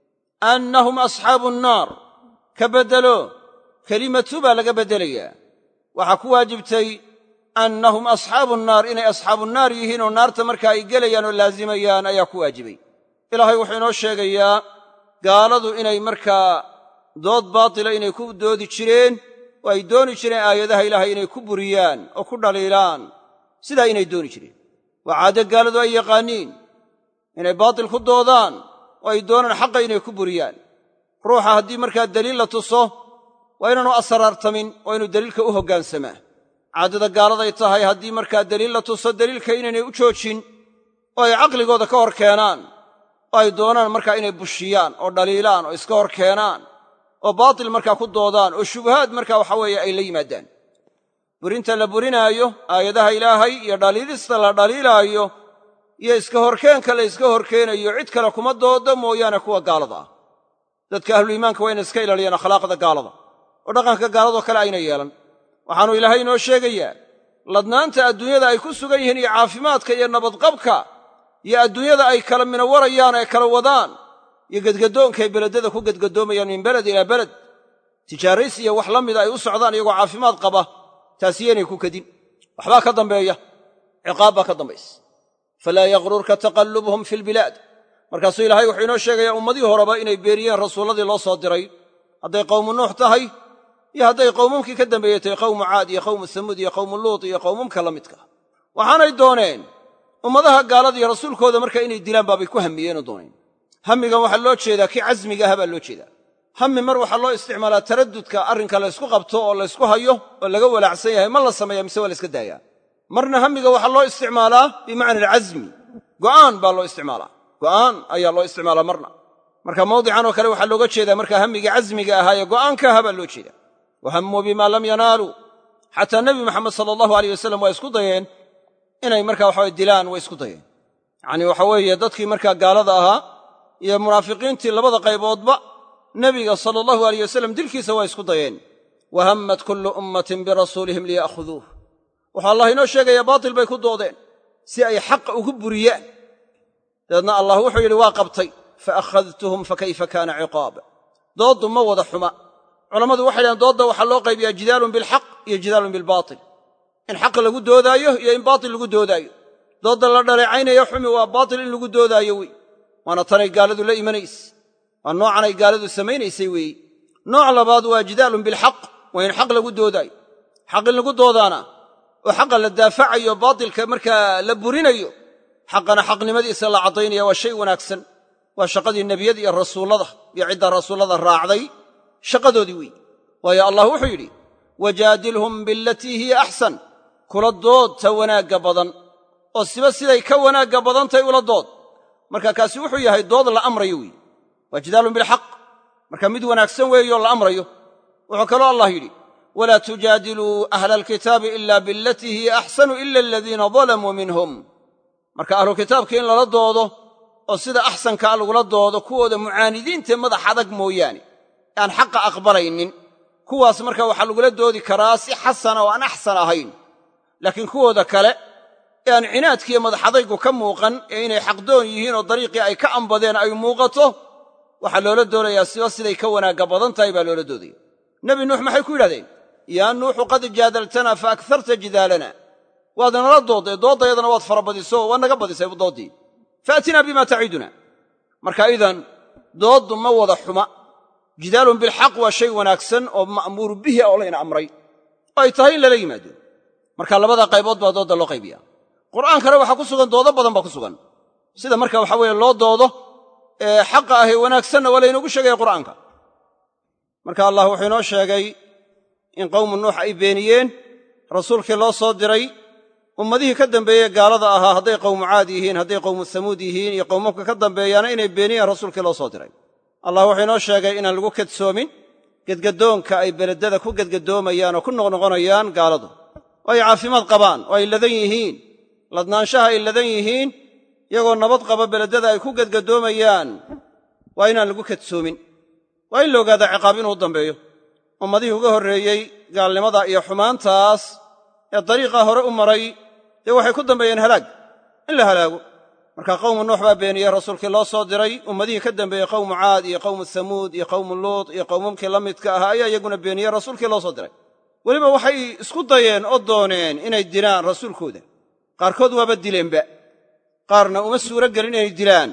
annahum asxaabu nnaar, ka beddelo kelimatu baa laga beddelayaa. waxaa ku waajibtay annahum asxaabu nnaar, inay asxaabu nnaar yihiin oo naarta markaa ay gelayaan oo laazimayaan ayaa ku waajibay. ilaahay wuxuu inoo sheegayaa gaaladu inay markaa dood baatila inay ku doodi jireen oo ay dooni jireen aayadaha ilaahay inay ku buriyaan oo ku dhaliilaan sidaa inay dooni jireen waa caado gaaladu ay yaqaaniin inay baatil ku doodaan oo ay doonaan xaqa inay ku buriyaan ruuxa haddii markaa daliil la tuso waa inaanu asraartamin waa inuu daliilka u hoggaansamaa caadada gaaladay tahay haddii markaa daliil la tuso daliilka inaynay u joojin oo ay caqligooda ka hor keenaan oo ay doonaan markaa inay bushiyaan oo dhaliilaan oo iska hor keenaan oo baatil markaa ku doodaan oo shubahaad markaa waxa weeye ay la yimaadaan burinta la burinaayo aayadaha ilaahay iyo dhaliilista la dhaliilaayo iyo iska horkeenka la iska horkeenayo cid kale kuma doodo mooyaane kuwa gaalada ah dadka ahluliimaanka waa inay iska ilaaliyaan akhlaaqda gaalada oo dhaqanka gaaladoo kale ayna yeelan waxaanu ilaahay inoo sheegayaa ladnaanta adduunyada ay ku sugan yihiin iyo caafimaadka iyo nabadqabka iyo adduunyada ay kala minawarayaan ee kala wadaan iyo gedgadoonkay beledada ku gedgadoomayaan min beled ilaa beled tijaarays iyo wax la mida ay u socdaan iyagoo caafimaad qaba taasi yaynay ku kadin waxbaa ka dambeeya ciqaab baa ka dambaysa falaa yaqrurka taqallubuhum fi lbilaad markaasuu ilaahay wuxuu inoo sheegayaa ummadii horeba inay beeniyeen rasuulladii loo soo diray hadday qowmu nuux tahay iyo hadday qowmumkii ka dambeeyey tahay qowmu caad iyo qowmu samuud iyo qowmu luut iyo qowmumka la midka waxaanay dooneen ummadaha gaaladiiyo rasuulkooda marka inay dilaan baabay ku hammiyeenoo dooneen hammigan waxaa loo jeedaa kii casmiga aha baa loo jeedaa hammi mar waxaa loo isticmaalaa taraddudka arrinka laysku qabto oo laysku hayo oo laga walaacsan yahay ma la sameeya mise waa la iska daayaa marna hammiga waxaa loo isticmaalaa bimacna alcasmi go'aan baa loo isticmaalaa go'aan ayaa loo isticmaalaa marka mawdican oo kale waxaa looga jeedaa marka hammiga casmiga ahaa ee go'aanka aha baa loo jeedaa wahammuu bimaa lam yanaaluu xataa nebi moxamed sala allahu aleyh wasalam waa isku dayeen inay markaa waxaway dilaan way isku dayeen yacnii waxa weeye dadkii markaa gaalada ahaa iyo munaafiqiintii labada qayboodba nebiga sala allahu aleyh wasalam dilkiisa waa isku dayeen wahammat kullu ummatin birasuulihim liya'khuduuh wuxuu allah inoo sheegayaa baatil bay ku doodeen si ay xaqa ugu buriyaan dabeedna allah wuxuu yidhi waa qabtay fa akhadtuhum fakayfa kaana ciqaab dooddu ma wada xuma culammadu waxay dhahaan doodda waxaa loo qaybiyaa jidaalun bilxaq iyo jidaalun bilbaatil in xaq lagu doodaayo iyo in baatil lagu doodaayo doodda la dhaleecaynayo xumi waa baatil in lagu doodaayo wey waana tanay gaaladu la imanayse waa noocan ay gaaladu samaynaysay weeye nooc labaad waa jidaalun bilxaq waa in xaq lagu doodaayo xaq in lagu doodaana oo xaqa la daafacayo baatilka markaa la burinayo xaqana xaqnimadiisa la caddaynaya waa shay wanaagsan waa shaqadii nebiyada iyo rasuullada iyo cidda rasuullada raacday shaqadoodii weeye waayo allah wuxuu yidhi wajaadilhum bilatii hiya axsan kula dood ta wanaagga badan oo siba siday ka wanaagga badantahay ula dood marka kaasi wuxuu yahay dood la amrayo weeye waa jidaalun bilxaq marka mid wanaagsan weeyo la amrayo wuxuu kaloo allah yidhi walaa tujaadiluu ahla alkitaabi ila bilatii hiya axsanu ila aladiina dalamuu minhum marka ahlu kitaabka in lala doodo oo sida axsankaa lagula doodo kuwooda mucaanidiintae madax adag mooyaane aan xaqa aqbalaynin kuwaas marka waxaa lagula doodi karaa si xasana oo aan axsan ahayn laakiin kuwooda kale ee aan cinaadkiiyo madaxadaygu ka muuqan ee inay xaqdoon yihiin oo dariiqii ay ka ambadeen ay muuqato waxaa loola doodayaa siba siday ka wanaagga badan tahay baa loola doodaya nebi nuux maxay ku yidhahdeen yaa nuuxu qad jaadaltanaa fa akarta jidaalana waad nala doodday dooddayadana waad farabadiso waa naga badisay dooddii faatinaa bimaa taciiduna marka idan dooddu ma wada xuma jidaalun bilxaq waa shay wanaagsan oo ma'muuru bihi oo layna amray oo ay tahay in lala yimaado marka labada qaybood baa doodda loo qaybiya qur'aankana waxaa ku sugan doodo badan baa ku sugan sida marka waxa weeye loo doodo ee xaqa ahee wanaagsanna waa laynoogu sheegaya qur'aanka marka allah wuxuu inoo sheegay in qowmu nuux ay beeniyeen rasuulkii loo soo diray ummadihii ka dambeeyey gaalada ahaa hadday qowmu caad yihiin hadday qowmu samuud yihiin iyo qowmamka ka dambeeyaana inay beeniyeen rasuulkii loo soo diray allah wuxuu inoo sheegay inaan lagu kadsoomin gedgadoonka ay beledada ku gedgadoomayaan oo ku noqnoqonayaan gaaladu oo ay caafimaad qabaan oo ay ladan yihiin ladnaanshaha ay ladan yihiin iyagoo nabad qaba beledada ay ku gedgadoomayaan waa inaan lagu kadsoomin waa in la ogaadaa ciqaab inuu dambeeyo ummadihii uga horreeyey gaalnimada iyo xumaantaas ee dariiqaa hore u maray dee waxay ku dambeeyeen halaag in la halaago marka qowmu nuux baa beeniyey rasuulkii loo soo diray ummadihii ka dambeeyey qowmu caad iyo qowmu samuud iyo qowmu luut iyo qowmamkii la midka ahaa ayaa iyaguna beeniyey rasuulkii loo soo diray weliba waxay isku dayeen oo dooneen inay dilaan rasuulkooda qaarkood waaba dileenba qaarna uma suuro gelin inay dilaan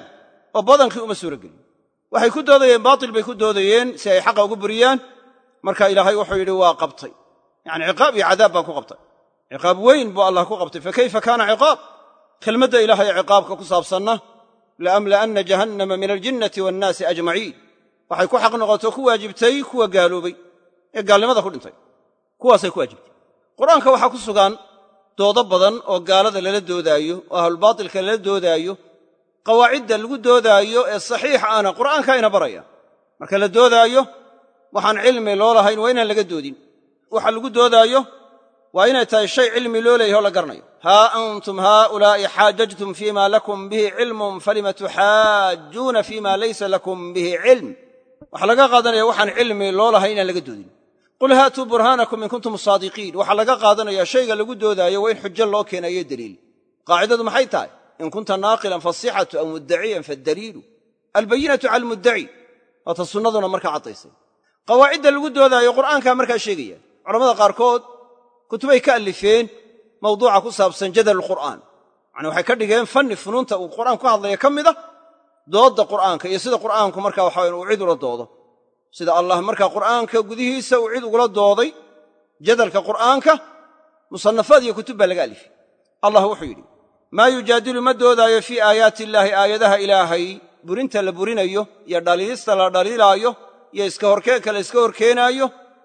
oo badankii uma suuro gelin waxay ku doodayeen baatil bay ku doodayeen si ay xaqa ugu buriyaan marka ilaahay wuxuu yidhi waa qabtay yacni ciqaab iyo cadaab baan ku qabtay ciqaab weyn buu allah ku qabtay fakayfa kaana ciqaab kelmadda ilaahay ciqaabka ku saabsanna laamla'anna jahannama min aljinnati waannaasi ajmaciin waxay ku xaq noqoto ku waajibtay kuwa gaaloobay ee gaalnimada ku dhintay kuwaasay ku waajibtay qur'aanka waxaa ku sugan doodo badan oo gaalada lala doodaayo oo ahlulbaatilka lala doodaayo qawaacidda lagu doodaayo ee saxiixa ana qur'aanka ina baraya marka la doodaayo waxaan cilmi loo lahayn waa inaan laga doodin waxa lagu doodaayo waa inay tahay shay cilmi loo leeyahay oo la garanayo haa antum haaulaa'i xaajajtum fiima lakum bihi cilmun falima tuxaajjuuna fiima laysa lakum bihi cilm waxaa laga qaadanaya waxaan cilmi loo lahayn inaan laga doodin qul haatuu burhaanakum in kuntum saadiqiin waxaa laga qaadanaya shayga lagu doodaayo waa in xujo loo keenayo daliil qaacidadu maxay tahay in kunta naaqilan fasixatu aw muddaciyan faddaliilu albayinatu cala almuddaci waata sunnaduna markaa caddaysay qawaacidda lagu doodaayo qur'aankaa markaa sheegaya culamada qaarkood kutubay ka allifeen mawduuca ku saabsan jadalulqur'aan yacni waxay ka dhigeen fanni funuunta uu qur'aanku ka hadlaya ka mida doodda qur'aanka iyo sida qur'aanku markaa waxa uu cid ula doodo sida allah markaa qur'aanka gudihiisa uu cid ugula dooday jadalka qur'aanka musannafaad iyo kutub baa laga alifay allah wuxuu yidhi maa yujaadilu ma doodaayo fii aayaati illaahi aayadaha ilaahay burinta la burinayo iyo dhaliilista la dhaliilaayo iyo iska horkeenka la iska horkeenaayo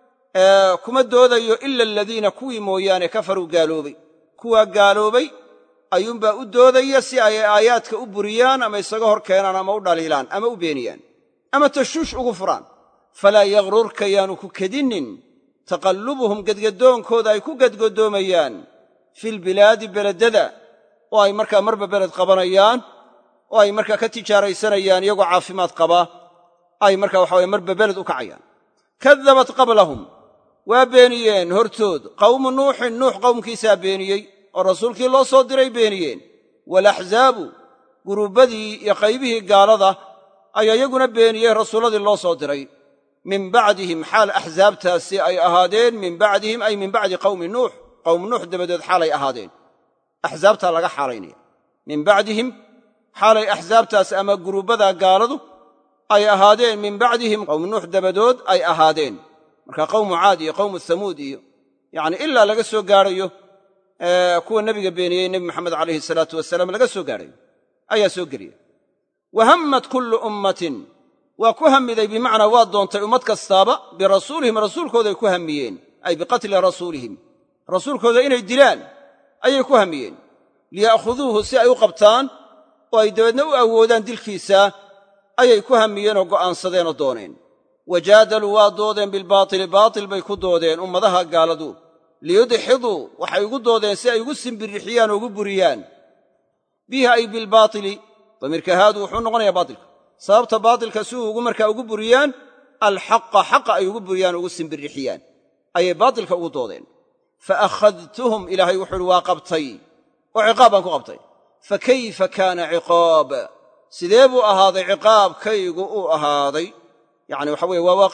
kuma doodayo ila aladiina kuwii mooyaane kafaruu gaaloobay kuwaa gaaloobay ayuunbaa u doodaya si ay aayaadka u buriyaan ama isaga hor keenaan ama u dhaliilaan ama u beeniyaan ama tashuush ugu furaan falaa yagrurka yaanu ku kedinnin taqallubuhum gedgadoonkooda ay ku gedgadoomayaan filbilaadi beledada oo ay markaa marba beled qabanayaan oo ay markaa ka tijaaraysanayaan iyagoo caafimaad qaba ay markaa waxaweye marba beled u kacayaan kadabat qablahum waa beeniyeen hortood qawmu nuuxin nuux qowmkiisaa beeniyey oo rasuulkii loo soo diray beeniyeen waalaxzaabu guruubbadii iyo qaybihii gaalada ayaa iyaguna beeniyey rasuulladii loo soo diray min bacdihim xaal axsaabtaasi ay ahaadeen min bacdihim ay min bacdi qawmi nuux qowm nuux dabadeed xaalay ahaadeen axsaabtaa laga xaalaynaya min bacdihim xaalay axsaabtaas ama guruubbadaa gaaladu ay ahaadeen min bacdihim qowm nuux dabadood ay ahaadeen marka qowmu caad iyo qowmu hamuud iyo yacni ilaa laga soo gaadhayo kuwa nebiga beeniyey nebi moxamed calayhi salaatu wasalaam laga soo gaadhayo ayaa soo geliya wa hammat kullu ummatin waa ku hamiday bimacnaa waa doontay ummad kastaaba birasuulihim rasuulkooday ku hamiyeen ay biqatli rasuulihim rasuulkooda inay dilaan ayay ku hamiyeen liya'khuduuhu si ay u qabtaan oo ay dabeedna u awoodaan dilkiisa ayay ku hamiyeen oo go'aansadeen oo dooneen wajaadaluu waa doodeen bilbaatili baatil bay ku doodeen ummadaha gaaladu liyudxiduu waxay ugu doodeen si ay ugu simbirixiyaan oo ugu buriyaan bihi ay bilbaatili damiirka haadu wuxuu noqonayaa baatilka sababta baatilka si uu markaa ugu buriyaan alxaqa xaqa ay ugu buriyaan oo ugu simbirixiyaan ayay baatilka ugu doodeen fa akhadtuhum ilaahay wuxuu uhi waa qabtay oo ciqaab baan ku qabtay fa kayfa kaana ciqaab sidee buu ahaaday ciqaabkaygu uu ahaaday yacni waxa weye waa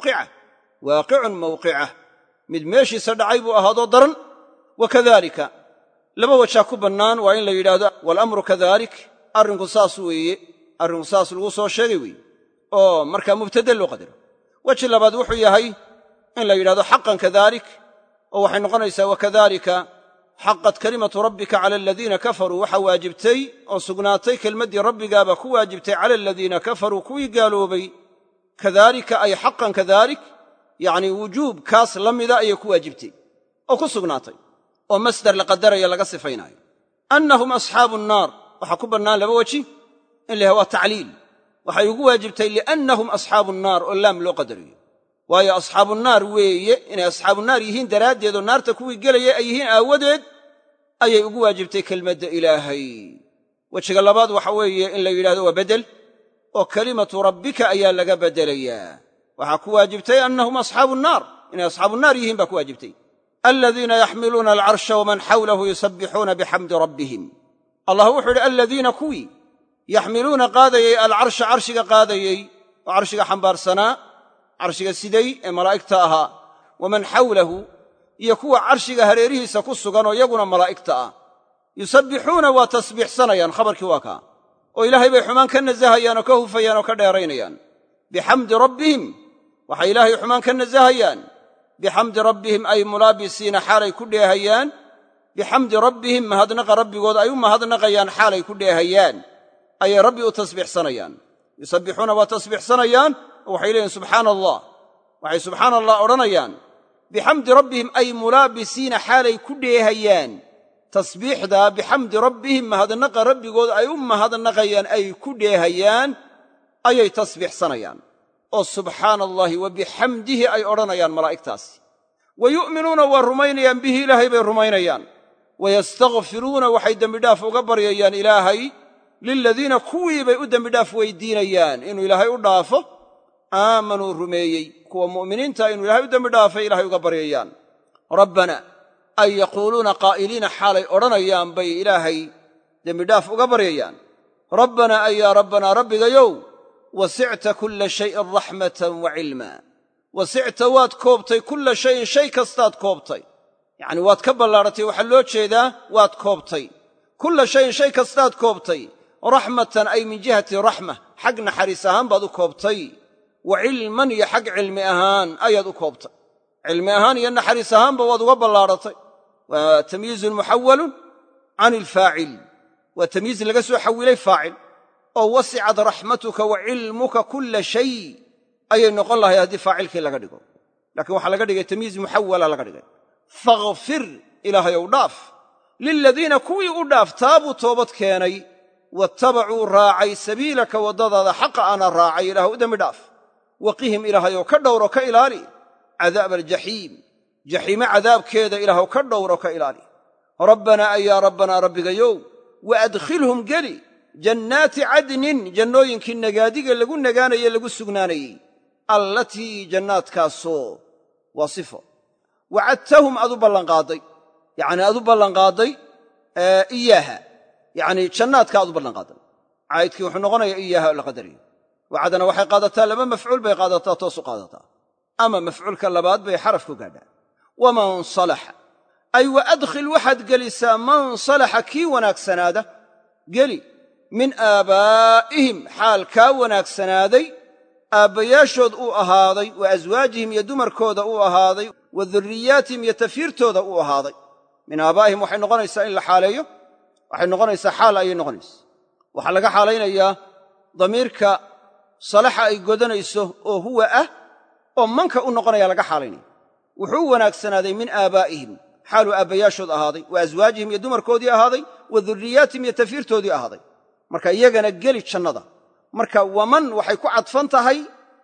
waaqicun mawqicah mid meeshiisa dhacay buu ahaadoo daran wa kadaalika laba wajaa ku bannaan waa in la yidhaahdo waalamru kadalik arrinku saas weeye arrinku saas lagu soo sheegay weeye oo markaa mubtade loo qadaro weji labaad wuxuu yahay in la yidhahdo xaqan kadalik oo waxay noqonaysaa wakadalika xaqat kalimatu rabbika cala aladiina kafaruu waxaa waajibtay oo sugnaatay kelmaddii rabbigaaba ku waajibtay cala aladiina kafaruu kuwii gaaloobay kadaalika ay xaqan kadalik yacnii wujuub kaas la mida ayay ku waajibtay oo ku sugnaatay oo masdar la qadaraya laga sifaynaayo annahum asxaabu nnaar waxaa ku bannaan laba weji in la yahay waa tacliil waxay ugu waajibtay liannahum asxaabu nnaar oo laam loo qadariyo waayo asxaabunaar weeye inay asxaabunaar yihiin daraaddeed oo naarta kuwii gelaya ay yihiin aawadeed ayay ugu waajibtay kelmadda ilaahay wejiga labaad waxa weeye in la yidhahdo waa beddel oo kelimatu rabbika ayaa laga beddelayaa waxaa ku waajibtay annahum asxaabu nnaar inay asxaabunaar yihiin baa ku waajibtay aladiina yaxmiluuna alcarsha waman xawlahu yusabbixuuna bixamdi rabbihim allah wuxuu yidhi aladiina kuwii yaxmiluuna qaadayey alcarsha carshiga qaadayey oo carshiga xambaarsanaa carshiga siday ee malaa'igta ahaa waman xawlahu iyo kuwa carshiga hareerihiisa ku sugan oo iyaguna malaa'igta ah yusabbixuuna waa tasbiixsanayaan khabarkii waa kaa oo ilaahay bay xumaan ka nasahayaan oo ka hufayaan oo ka dheeraynayaan bixamdi rabbihim waxay ilaahay xumaan ka nasahayaan bixamdi rabbihim ay mulaabisiina xaalay ku dheehayaan bixamdi rabbihim mahadnaqa rabbigood ay u mahadnaqayaan xaalay ku dheehayaan ayay rabbi u tasbiixsanayaan yusabbixuuna waa tasbiixsanayaan oo waxay leeyihin subxaana allah waxay subxaana allah odhanayaan bixamdi rabbihim ay mulaabisiina xaalay ku dheehayaan tasbiixdaa bixamdi rabbihim mahadnaqa rabbigood ay u mahadnaqayaan ay ku dheehayaan ayay tasbiixsanayaan oo subxaana allaahi wa bixamdihi ay odhanayaan malaa'igtaasi wa yu'minuuna waa rumaynayaan bihi ilaahay bay rumaynayaan wayastakfiruuna waxay dembidhaaf uga baryayaan ilaahay liladiina kuwii bay u dembidhaaf weydiinayaan inuu ilaahay u dhaafo aamanuu rumeeyey kuwa mu'miniinta inuu ilaahay u dembidhaafay ilaahay uga baryayaan rabbana ay yaquuluuna qaa'iliina xaalay odhanayaan bay ilaahay dembidhaaf uga baryayaan rabbanaa ay yaa rabbanaa rabbigayow wasicta kulla shayin raxmatan wa cilmaa wasicta waad koobtay kulla shayin shay kastaad koobtay yacni waad ka ballaadhatay waxaa loo jeedaa waad koobtay kulla shayin shay kastaad koobtay raxmatan ay min jihati raxma xag naxariis ahaan baad u koobtay wa cilman iyo xag cilmi ahaan ayaad u koobtay cilmi ahaan iyo naxariis ahaanba waad uga ballaadhatay waa tamyiizun muxawalun can ilfaacil waa tamyiiz laga soo xawilay faacil oo wasicad raxmatuka wa cilmuka kulla shay ayay noqon lahay haddii faacilkii laga dhigo laakiin waxaa laga dhigay tamyiiz muxawala laga dhigay fakhfir ilaahayow dhaaf liladiina kuwii u dhaaf taabuu toobad keenay waattabacuu raacay sabiilaka waddadaada xaqa ana raacay ilaah u dembi dhaaf waqihim ilaahayow ka dhowro ka ilaali cadaaba aljaxiim jaxiime cadaabkeeda ilaahw ka dhowro ka ilaali rabbanaa ay yaa rabbanaa rabbigayow wa adkhilhum geli jannaati cadnin jannooyinkii nagaadiga lagu nagaanaye lagu sugnaanayey allatii jannaadkaasoo waa sifo wacadtahum aad u ballanqaadday yacni aad u ballanqaadday iyaaha yacni jannaadka aad u ballanqaadday caa'idkii wuxuu noqonayaa iyaaha oo la qadariyo wacadana waxay qaadataa laba mafcuul bay qaadataa toos u qaadataa ama mafcuulka labaad bay xaraf ku gaadhaa waman salaxa ay wa adkhil waxaad gelisaa man salaxa kii wanaagsanaada geli min aabaa'ihim xaal kaa wanaagsanaaday aabbayaashood uu ahaaday wa aswaajihim iyo dumarkooda uu ahaaday wa durriyaatihim iyo tafiirtooda uu ahaaday min aabaa'ihim waxay noqonaysaa in la xaaleeyo waxay noqonaysaa xaal ayay noqonaysa waxaa laga xaalaynayaa damiirka salaxa ay godanayso oo huwa ah oo manka u noqonaya laga xaalaynaya wuxuu u wanaagsanaaday min aabaa'ihim xaaluu aabbayaashood ahaaday wa aswaajihim iyo dumarkoodii ahaaday wa durriyaatihim iyo tafiirtoodii ahaaday marka iyagana geli jannada marka waman waxay ku cadfan tahay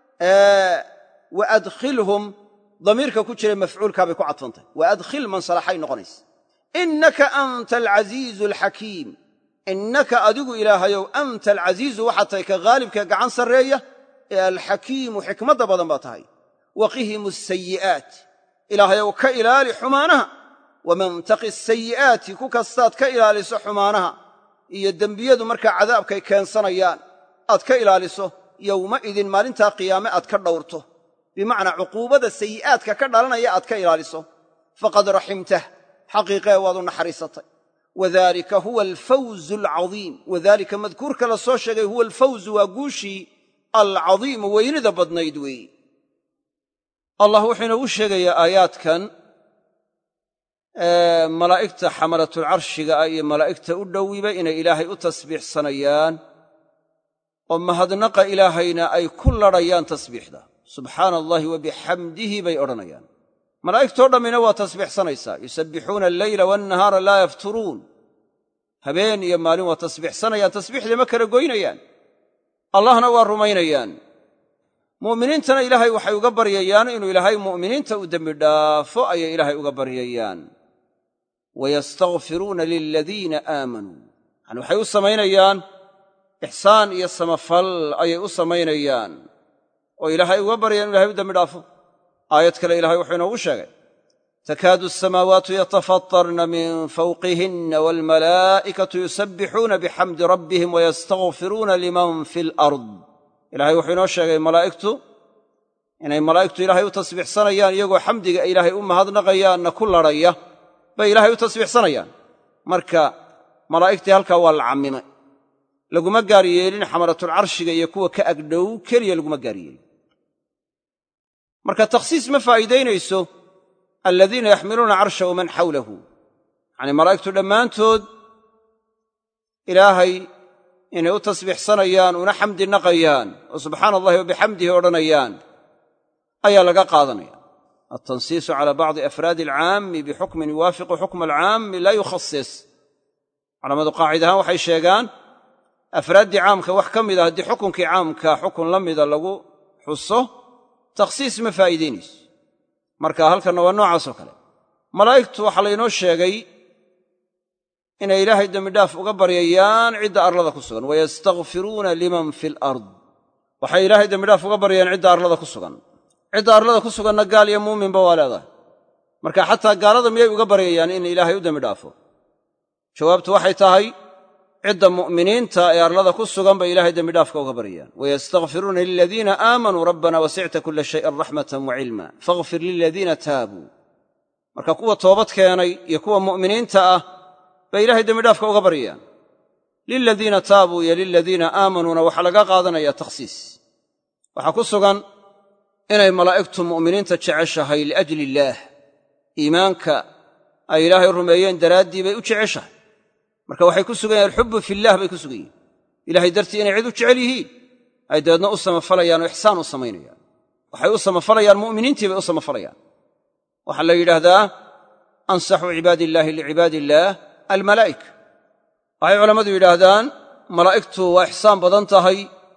wa adkhilhum damiirka ku jira mafcuulkaabay ku cadfan tahay wa adkhil man salaxay noqonaysa innaka anta alcasiizu alxakiim innaka adigu ilaahayow anta alcasiizu waxaad tahay ka haalibka gacan sarreeya ee alxakiimu xikmadda badan baa tahay waqihim asayi'aat ilaahayow ka ilaali xumaanaha waman taqi asayi'aati ku kastaad ka ilaaliso xumaanaha iyo dembiyadu markaa cadaabkay keensanayaan aad ka ilaaliso yowmaidin maalintaa qiyaame aad ka dhowrto bimacnaa cuquubada sayi'aadka ka dhalanaya aad ka ilaaliso faqad raximtah xaqiiqee waad u naxariisatay wadalika huwa alfawzu alcadiim wadalika madkuurka la soo sheegay huwa alfawzu waa guushii alcadiimu weynida badnayd weeye allah wuxuu inoogu sheegayaa aayaadkan malaa'igta xamalatulcarshiga ah iyo malaa'igta u dhowiba inay ilaahay u tasbiixsanayaan oo mahadnaqa ilaahayna ay ku ladhayaan tasbiixda subxaana allahi wa bixamdihi bay odhanayaan malaa'igtoo dhammina waa tasbiixsanaysaa yusabbixuuna alleyla waannahaara laa yafturuun habeen iyo maalin waa tasbiixsanayaan tasbiixda ma kala goynayaan allahna waa rumaynayaan mu'miniintana ilaahay waxay uga baryayaan inuu ilaahay mu'miniinta u dembi dhaafo ayay ilaahay uga baryayaan wayastakfiruuna liladiina aamanuu yani waxay u samaynayaan ixsaan iyo samafal ayay u samaynayaan oo ilaahay uga baryayaan inu ilahay u dembi dhaafo aayad kale ilahay wuxuu inoogu sheegay takaadu asamaawaatu yatafatarna min fawqihinna waalmalaa'ikatu yusabbixuuna bixamdi rabbihim wayastakfiruuna liman fi alard ilahay wuxuu inoo sheegay inay malaa'igtu ilaahay u tasbiixsanayaan iyagoo xamdiga ay ilaahay u mahadnaqayaanna ku ladhaya bay ilaahay u tasbiixsanayaan marka malaa'igtii halkaa waa la cammimay laguma gaar yeelin xamalatul-carshiga iyo kuwa ka agdhow keliya laguma gaar yeelin marka takhsiis ma faa'iidaynayso aladiina yaxmiluuna carsha waman xawlahu yacnii malaa'igtu dhammaantood ilaahay inay u tasbiixsanayaan una xamdi naqayaan oo subxaana allahi wa bixamdihi odhanayaan ayaa laga qaadanaya altansiisu cala bacdi afraadi alcaami bixukmin yuwaafiqu xukma alcaami laa yukhasis culammadu qaacid ahaan waxay sheegaan afraaddii caamka wax ka mida haddii xukunkii caamka xukun la mida lagu xuso takhsiis ma faa'iidaynayso marka halkanna waa noocaasoo kale malaa'igtu waxaa laynoo sheegay inay ilaahay dembidhaaf uga baryayaan cidda arlada ku sugan wayastakfiruuna liman fi alard waxay ilaahay dembidhaaf uga baryayaan cidda arlada ku sugan cidda arlada ku suganna gaal iyo muuminba waa leedahay marka xataa gaalada miyay uga baryayaan in ilaahay u dembidhaafo jawaabtu waxay tahay cidda mu'miniinta ee arlada ku sugan bay ilaahay dembidhaafka uga baryayaan wayastakfiruuna liladiina aamanuu rabbana wasicta kula shay'in raxmatan wa cilma faghfir liladiina taabuu marka kuwa toobad keenay iyo kuwa mu'miniinta ah bay ilaahay dembidhaafka uga baryayaan liladiina taabuu iyo liladiina aamanuuna waxaa laga qaadanaya takhsiis waxaa ku sugan inay malaa'igtu mu'miniinta jeceshahay liajli illaah iimaanka ay ilaahay rumeeyeen daraaddii bay u jeceshahay marka waxay ku sugan yihin alxubbu fillaah bay ku sugan yihin ilaahay dartii inay cid u jecel yihiin ay dabeedna u samafalayaan oo ixsaan u samaynayaan waxay u samafalayaan mu'miniintii bay u samafalayaan waxaa la yidhaahdaa ansaxu cibaadi illaahi licibaadi illaah almalaa'ika waxay culammadu yidhaahdaan malaa'igtu waa ixsaan badan tahay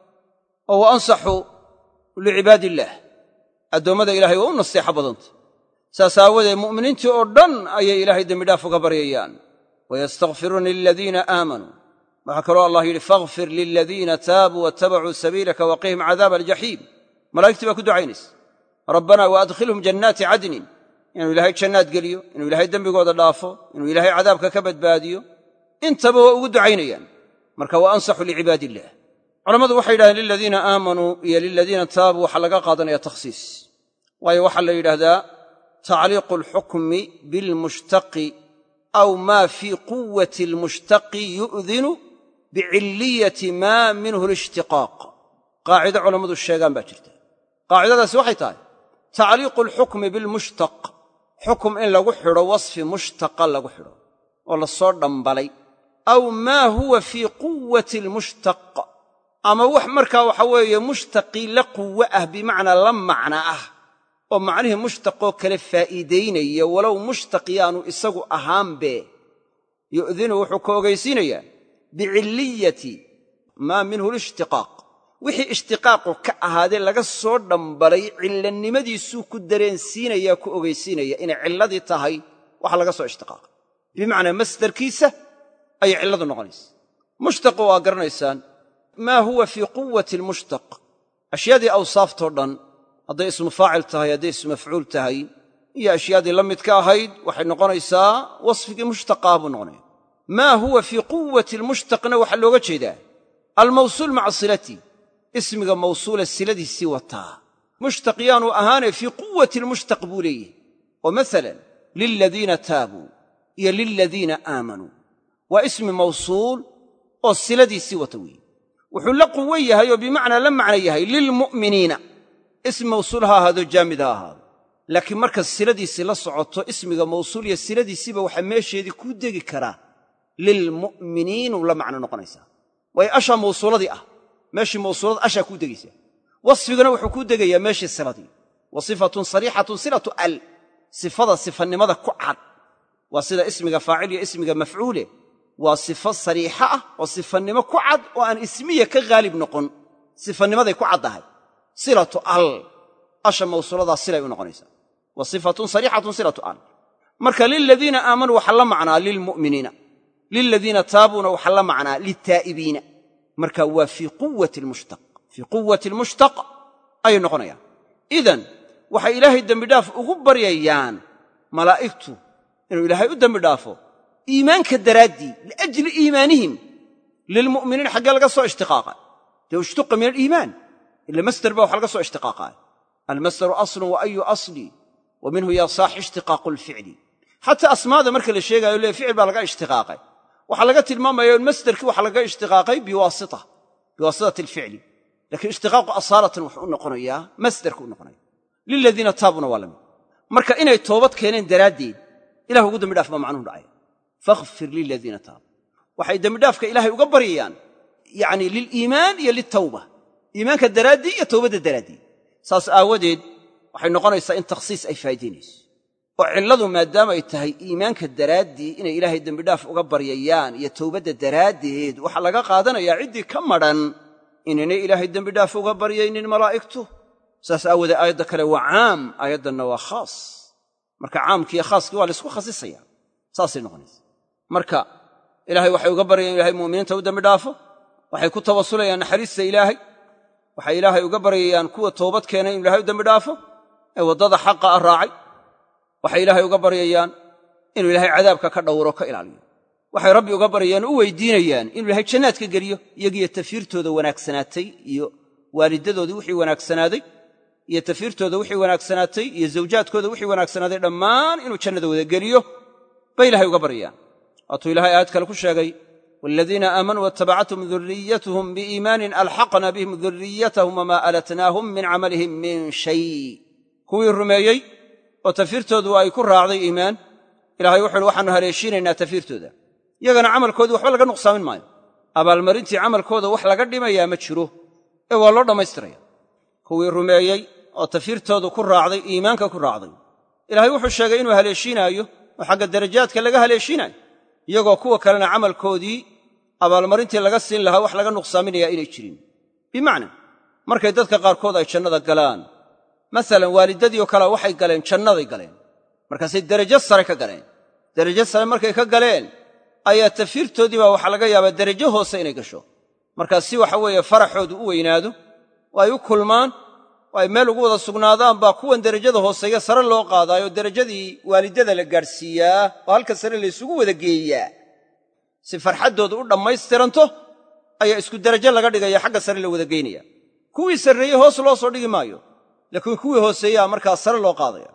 oo wa ansaxu licibaadi illaah addoommada ilahay waa u nasteexo badantah saas aawadeed mu'miniintii oo dhan ayay ilaahay dembidhaaf uga baryayaan wayastakfiruuna liladiina aamanuu waxaa kaloo allah yidhi faghfir liladiina taabuu waattabacuu sabiilaka waqihim cadaaba aljaxiim malaa'igtii baa ku ducaynaysa rabbanaa waadkhilhum jannaati cadnin inuu ilaahay jannaad geliyo inuu ilaahay dembigooda dhaafo inuu ilaahay cadaabka ka badbaadiyo intaba waa ugu ducaynayaan marka wa ansaxu licibaadi illaah culammadu waxay yidhahdeen liladiina aamanuu iyo liladiina taabuu waxaa laga qaadanaya takhsiis waayo waxaa la yidhaahdaa tacliiqu alxukmi bilmushtaqi aw maa fii quwati almushtaqi yu'dinu bicilliyati maa minhu alishtiqaaq qaacido culammadu sheegaan baa jirta qaacidadaasi waxay tahay tacliiqu alxukmi bilmushtaq xukum in lagu xidho wasfi mushtaqa lagu xidho oo la soo dhambalay aw maa huwa fii quwati almushtaq ama wax markaa waxa weeye mushtaqii la quwo ah bimacnaa la macna ah oo macnihii mushtaqoo kale faa'iidaynaya walow mushtaq yaanu isagu ahaanbe yu'dinu wuxuu ka ogaysiinayaa bicilliyati maa minhu alishtiqaaq wixii ishtiqaaqu ka ahaadee laga soo dhambalay cillanimadiisuu ku dareensiinayaa ku ogaysiinaya inay cilladii tahay waxa laga soo ishtiqaaqay bimacnaa masdarkiisa ayay cilladu noqonaysa mushtaqu waa garanaysaan maa huwa fii quwati almushtaq ashyaadii awsaaftoo dhan hadday ismu faacil tahay hadday ismu mafcuul tahay iyo ashyaadii la midka ahayd waxay noqonaysaa wasfigii mushtaqaah buu noqonaya maa huwa fii quwati almushtaqna waxaa looga jeedaa almawsuul maca silati ismiga mawsuula siladiisii wataa mushtaq yaanu ahaanee fii quwati almushtaq buu leeyahy oo masalan liladiina taabuu iyo liladiina aamanuu waa ismi mawsuul oo siladiisii wata weeye wuxuu la quwo yahay oo bimacnaa la macno yahay lilmu'miniina ismi mawsuul ha ahaado jaamid ha ahaado laakiin marka siladiisii la socoto ismiga mawsuul iyo siladiisiiba waxaa meesheedii kuu degi karaa lilmu'miniinu la macno noqonaysaa waayo ashaa mawsuuladii ah meeshii mawsuulada ashaa kuu degaysaa wasfigana wuxuu kuu degayaa meeshii siladii wa sifatun sariixatun silatu al sifada sifanimada ku cad waa sida ismiga faacil iyo ismiga mafcuule waa sifo sariixa ah oo sifannimo ku cad oo aan ismiya ka haalib noqon sifanimaday ku caddahay silatu al asha mawsuuladaa silay u noqonaysaa wa sifatun sariixatun silatu al marka liladiina aamanuu waxaa la macnaa lilmu'miniina liladiina taabuuna waxaa la macnaa litaa'ibiina marka waa fii quwati almushtaq ayay noqonayaan idan waxay ilaahay dembidhaaf ugu baryayaan malaa'igtu inuu ilaahay u dembidhaafo iimaanka daraaddii liajli iimaanihim lilmu'miniin xaggee laga soo ishtiqaaqay dee ishtuqa min aliimaan ila masder ba waxa laga soo ishtiqaaqay almasdaru aslun wa ayu asli wa minhu yaa saaxi ishtiqaaqu alficli xataa asmaada marka la sheegaayo le ficil baa laga ishtiqaaqay waxaa laga tilmaamaya in masderkii waxa laga ishtiqaaqay biwaasitati alficli laakiin ishtiqaaqu asaalatan wuxuu u noqonayaa masderka u noqonaya liladiina taabuna waa lamid marka inay toobad keeneen daraaddeed ilah ugu dembidhaaf baa macnuhu dhacaya fakhfir liladiina taabu waxay dembidhaafka ilaahay uga baryayaan yacni liliimaan iyo litawba iimaanka daraaddii iyo towbadda daraaddii saas aawadeed waxay noqonaysaa in takhsiis ay faa'idaynayso oo cilladu maadaama ay tahay iimaanka daraaddii inay ilaahay dembidhaaf uga baryayaan iyo towbadda daraaddeed waxaa laga qaadanayaa ciddii ka madhan inaynay ilaahay dembidhaaf uga baryaynin malaa'igtu saas aawoodee aayadda kale waa caam aayaddanna waa khaas marka caamkiiyo khaaskii waa laysku khasisaya saasay noqonaysa marka ilaahay waxay uga baryayaan in ilahay mu'miniinta u dembidhaafo waxay ku tawasulayaan naxariista ilaahay waxay ilaahay uga baryayaan kuwa toobad keenay inu ilahay u dembidhaafo ee waddada xaqa ah raacay waxay ilaahay uga baryayaan inuu ilaahay cadaabka ka dhowro ka ilaaliyo waxay rabbi uga baryayaan u weydiinayaan inuu ilaahay jannaadka geliyo iyagiiyo tafiirtooda wanaagsanaatay iyo waalidadoodii wixii wanaagsanaaday iyo tafiirtooda wixii wanaagsanaatay iyo zawjaadkooda wixii wanaagsanaaday dhammaan inuu jannada wada geliyo bay ilahay uga baryayaan waatuu ilahay aayad kale ku sheegay waaladiina aamanuu waatabacathum duriyatuhum biiimaanin alxaqna bihim duriyatahum wamaa alatnaahum min camalihim min shay kuwii rumeeyey oo tafiirtoodu ay ku raacday iimaan ilahay wuxu uhi waxaannu haleeshiinaynaa tafiirtooda iyagana camalkoodii waxba laga nuqsaamin maayo abaalmarintii camalkooda wax laga dhimayaa ma jiro ee waa loo dhammaystiraya kuwii rumeeyey oo tafiirtoodu ku raacday iimaanka ku raacday ilaahay wuxuu sheegay inuu haleeshiinaayo oo xagga darajaadka laga haleeshiinaayo iyagoo kuwa kalena camalkoodii abaalmarintii laga siin lahaa wax laga nuqsaaminayaa inay jirin bimacnaa markay dadka qaarkood ay jannada galaan masalan waalidadii oo kale waxay galeen jannaday galeen markaasay derajo sare ka galeen derajo sare markay ka galeen ayaa tafiirtoodii baa waxaa laga yaabaa derajo hoose inay gasho markaas si waxa weeye faraxoodu u weynaado oo ay u kulmaan oo ay meel ugu wada sugnaadaan baa kuwan derajada hooseeya sare loo qaadaayoo derajadii waalidada la gaadhsiiyaa oo halka sare laysugu wada geeyaa si farxaddooda u dhammaystiranto ayaa isku derajo laga dhigaya xagga sare la wada geynaya kuwii sarreeyey hoos loo soo dhigi maayo laakiin kuwii hooseeyaa markaa sare loo qaadaya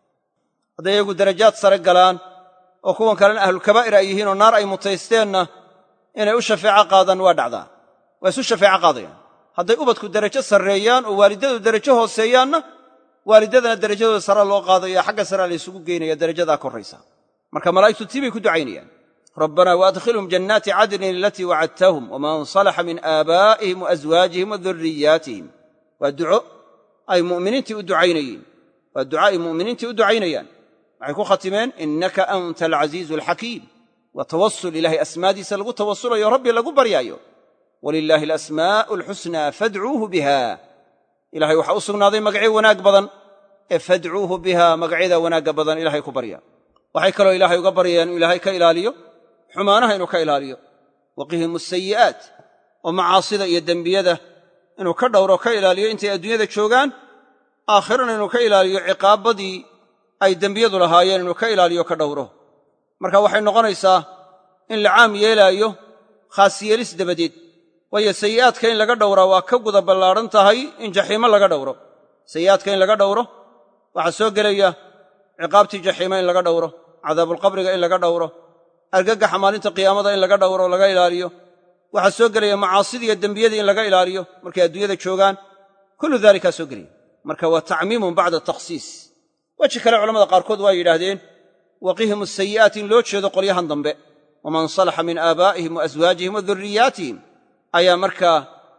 hadday iyagu darajaad sare galaan oo kuwan kalena ahlulkabaa'ir ay yihiin oo naar ay mutaysteenna inay u shafeeco qaadaan waa dhacdaa waa isu shafeeco qaadayaan hadday ubadku derajo sarreeyaan oo waalidadu derajo hooseeyaanna waalidadana derajadooda sare loo qaadaya xagga sarea laysugu geynaya derajadaa korraysa marka malaa'igtu tii bay ku ducaynayaan rabbanaa waadkhilhum jannaati cadnin alatii wacadtahum waman salaxa min aabaa'ihim waaswaajihim wa durriyaatihim waa duco ay mu'miniintii u ducaynayeen waa duca ay mu'miniintii u ducaynayaan waxay ku khatimeen innaka anta alcasiizu alxakiim waa tawasul ilaahay asmaadiisa lagu tawasulayo rabbi lagu baryaayo walilaahi alasmaa'u alxusnaa fadcuuhu biha ilahay waxaa u sugnaaday magacyo wanaag badan ee fadcuuhu biha magacyadaa wanaagga badan ilahay ku barya waxay kaloo ilaahay uga baryayaan inuu ilaahay ka ilaaliyo xumaanaha inuu ka ilaaliyo waqihim asayi'aat oo macaasida iyo dembiyada inuu ka dhowro ka ilaaliyo intay adduunyada joogaan aakhirana inuu ka ilaaliyo ciqaabbadii ay dembiyadu lahaayeen inuu ka ilaaliyo ka dhowro marka waxay noqonaysaa in la caam yeelaayo khaas yeelis dabadeed waayo sayi'aadka in laga dhowraa waa ka guda ballaadhan tahay in jaxiimo laga dhowro sayi'aadka in laga dhowro waxaa soo gelaya ciqaabtii jaxiimo in laga dhowro cadaabulqabriga in laga dhowro argagaxa maalinta qiyaamada in laga dhowro laga ilaaliyo waxaa soo gelaya macaasidiiyo dembiyadii in laga ilaaliyo markay adduunyada joogaan kullu daalikaa soo gelaya marka waa tacmiimun bacda takhsiis weji kale culamada qaarkood waa yidhaahdeen waqihim asayi'aat in loo jeedo qolyahan dambe waman salaxa min aabaa'ihim wa aswaajihim wa durriyaatihim ayaa markaa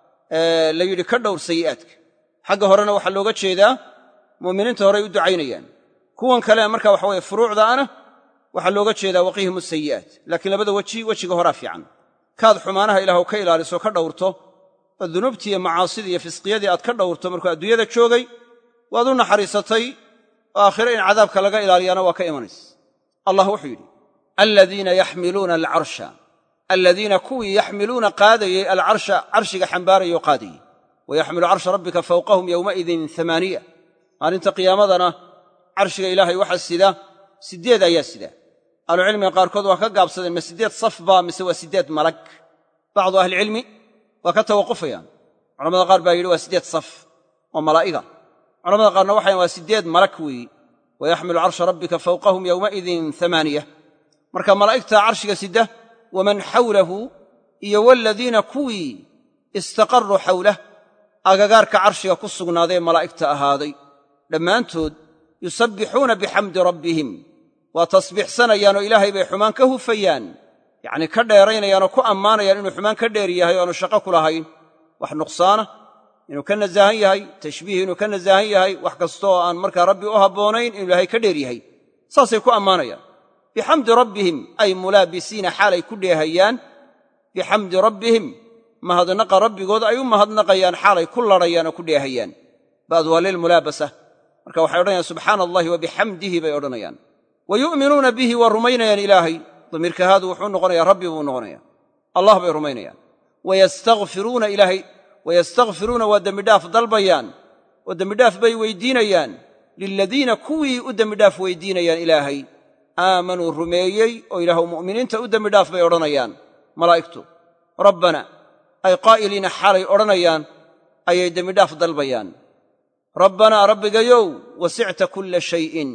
la yidhi ka dhowr sayi'aadka xagga horena waxaa looga jeedaa mu'miniinta horey u ducaynayaan kuwan kale marka waxa weye furuucda ana waxaa looga jeedaa waqihim asayi'aat laakiin labada wejiga horaa fiican kaad xumaanaha ilaahu ka ilaaliso ka dhowrto oo dunuubtii iyo macaasidii iyo fisqiyadii aad ka dhowrto markuu adduunyada joogay waad u naxariisatay oo aakhire in cadaabka laga ilaaliyaana waa ka imanaysa allah wuxuu yidhi aladiina yaxmiluuna alcarsha aladiina kuwii yaxmiluuna qaadayey alcarsha carshiga xambaarayoo qaadayey wayaxmilu carsha rabbika fawqahum yowmaidin amaaniya maalinta qiyaamadana carshiga ilaahay waxaa sida siddeed ayaa sida ahlucilmiga qaarkood waa ka gaabsadeen ma siddeed saf baa mise waa siddeed malag bacdu ahlicilmi waa ka tawaqufayaan culamada qaar baa yidhi waa siddeed saf oo malaa'iga culamada qaarna waxay waa siddeed malag weeyi wayaxmilu carsha rabbika fawqahum yowmaidin amaaniya marka malaa'igta carshiga sida waman xawlahu iyo waladiina kuwii istaqarruu xawlah agagaarka carshiga ku sugnaadee malaa'igta ahaaday dhammaantood yusabbixuuna bixamdi rabbihim waa tasbiixsanayaan oo ilaahay bay xumaan ka hufayaan yacnii ka dheeraynayaan oo ku ammaanayaan inuu xumaan ka dheer yahay o aanu shaqo ku lahayn wax nuqsaana inuu ka nasahan yahay tashbiih inuu ka nasahan yahay wax kasta oo aan markaa rabbi u habboonayn inuu ilaahay ka dheer yahay saasay ku ammaanayaan bixamdi rabbihim ay mulaabisiina xaalay ku dheehayaan bixamdi rabbihim mahadnaqa rabbigood ay u mahadnaqayaan xaalay ku ladhayaan oo ku dheehayaan ba'du waa lilmulaabasa marka waxay odhanayaan subxaana allahi wa bixamdihi bay odhanayaan wa yu'minuuna bihi waa rumaynayaan ilaahay damiirka haadu wuxuu noqonayaa rabbi buu noqonaya allah bay rumaynayaan wayastakfiruuna waa dembidhaaf dalbayaan oo dembidhaaf bay weydiinayaan liladiina kuwii u dembidhaaf weydiinayaan ilaahay aamanuu rumeeyey oo ilaahu mu'miniinta u dembidhaaf bay odhanayaan malaa'igtu rabbana ay qaa'iliina xaalay odhanayaan ayay dembidhaaf dalbayaan rabbanaa rabbigayow wasicta kulla shay'in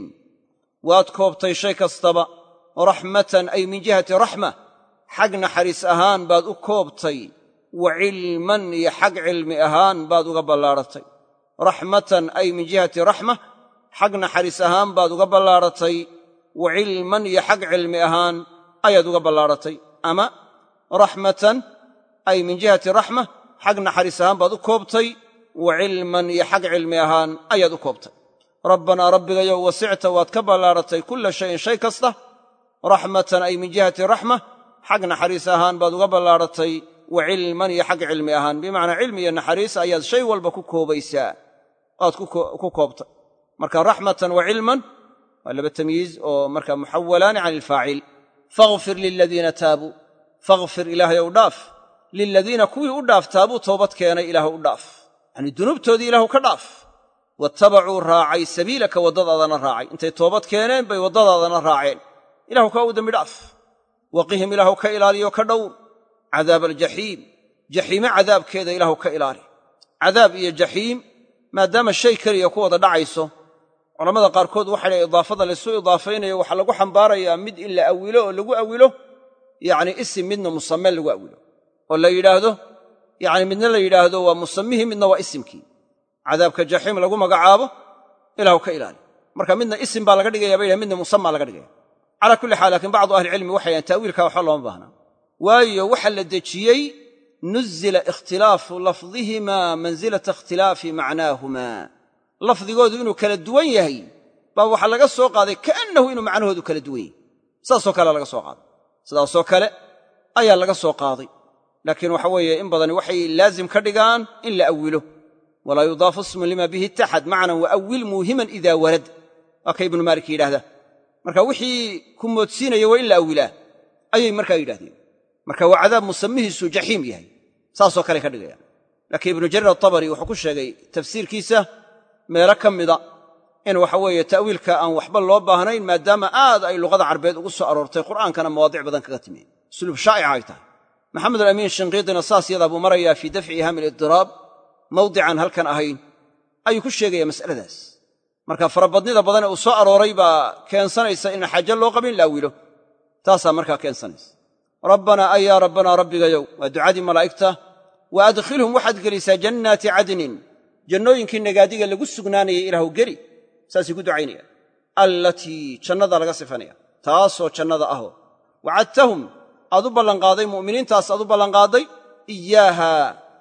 waad koobtay shay kastaba raxmatan ay min jihati raxma xag naxariis ahaan baad u koobtay wa cilman iyo xag cilmi ahaan baad uga ballaadhatay raxmatan ay min jihati raxma xag naxariis ahaan baad uga ballaadhatay wa cilman iyo xag cilmi ahaan ayaad uga ballaadhatay ama raxmatan ay min jihati raxma xag naxariis ahaan baad u koobtay wa cilman iyo xag cilmi ahaan ayaad u koobtay rabbanaa rabbigayow wasicta waad ka ballaadhatay kulla shayin shay kasta raxmatan ay min jihati raxma xag naxariis ahaan baad uga ballaadhatay wa cilman iyo xag cilmi ahaan bimacnaa cilmi iyo naxariis ayaad shay walba ku koobaysaa aad ku koobtay marka raxmatan wa cilman waa laba tamyiiz oo marka muxawalaani can ilfaacil faghfir liladiina taabuu faghfir ilaahay ow dhaaf liladiina kuwii u dhaaf taabuu toobad keenay ilaahu u dhaaf yacnii dunuubtoodii ilaahu ka dhaaf waattabacuu raacay sabiilaka waddadaadana raacay intay toobad keeneen bay waddadaadana raaceen ilahu kaa u dembi dhaaf waqihim ilaahu ka ilaaliyo ka dhowr cadaab aljaxiim jaxiime cadaabkeeda ilaahu ka ilaali cadaab iyo jaxiim maadaama shay keliya ku wada dhacayso culammada qaarkood waxay dhahay idaafada laysu idaafaynayo waxaa lagu xambaarayaa mid in la awilo oo lagu awilo yacnii isim midna musame lagu awilo oo la yidhaahdo yacni midna la yidhaahdo waa musamihii midna waa isimkii cadaabka jaxiim lagu magacaabo ilaahu ka ilaali marka midna isim baa laga dhigaya bay yidhahen midna musamaa laga dhigaya calaa kulli xaal laakiin bacdu ahlicilmi waxay yahan ta'wiilkaa waxba looma baahnaa waayo waxa la dejiyey nuzila ikhtilaafu lafdihimaa mansilata ikhtilaafi macnaahumaa lafdigoodu inuu kala duwan yahay baa waxaa laga soo qaaday ka'annahu inuu macnahoodu kala duwan yahay saasoo kalea laga soo qaaday sidaasoo kale ayaa laga soo qaaday laakiin waxa weeye in badani waxay laazim ka dhigaan in la awilo walaa yudaafu ismun lima bihi ittaxad macnan waawil muuhiman idaa warad waa ka ibnu maalik yidhahda marka wixii ku moodsiinaya waa in la awilaa ayay markaa yidhahdeen marka waa cadaab musamihiisu jaxiim yahay saasoo kale ka dhigayaan laakiin ibnu jariir atabari wuxuu ku sheegay tafsiirkiisa meelo ka mida in waxa weeye ta'wiilka aan waxba loo baahnayn maadaama aad ay luqada carbeed ugu soo aroortay qur'aankana mawaadic badan kaga timi usluub shaa'ica ay tahay maxamed alamiin shinqiidina saas yadaa buu marayaa fii dafci ihaami alidiraab mawdican halkan ahayn ayuu ku sheegaya mas'aladaas marka farabadnida badan ee uu soo arooray baa keensanaysa in xaaje loo qabin la awilo taasaa markaa keensanaysa rabbanaa ay yaa rabbanaa rabbigayow waa ducadii malaa'igta wa adkhilhum waxaad gelisaa jannaati cadnin jannooyinkii nagaadiga lagu sugnaanayay ilaahu geli saasay ku ducaynayaan allatii jannada laga sifanaya taasoo jannada ahoo wacadtahum aad u ballanqaaday mu'miniintaas aad u ballanqaadday iyaaha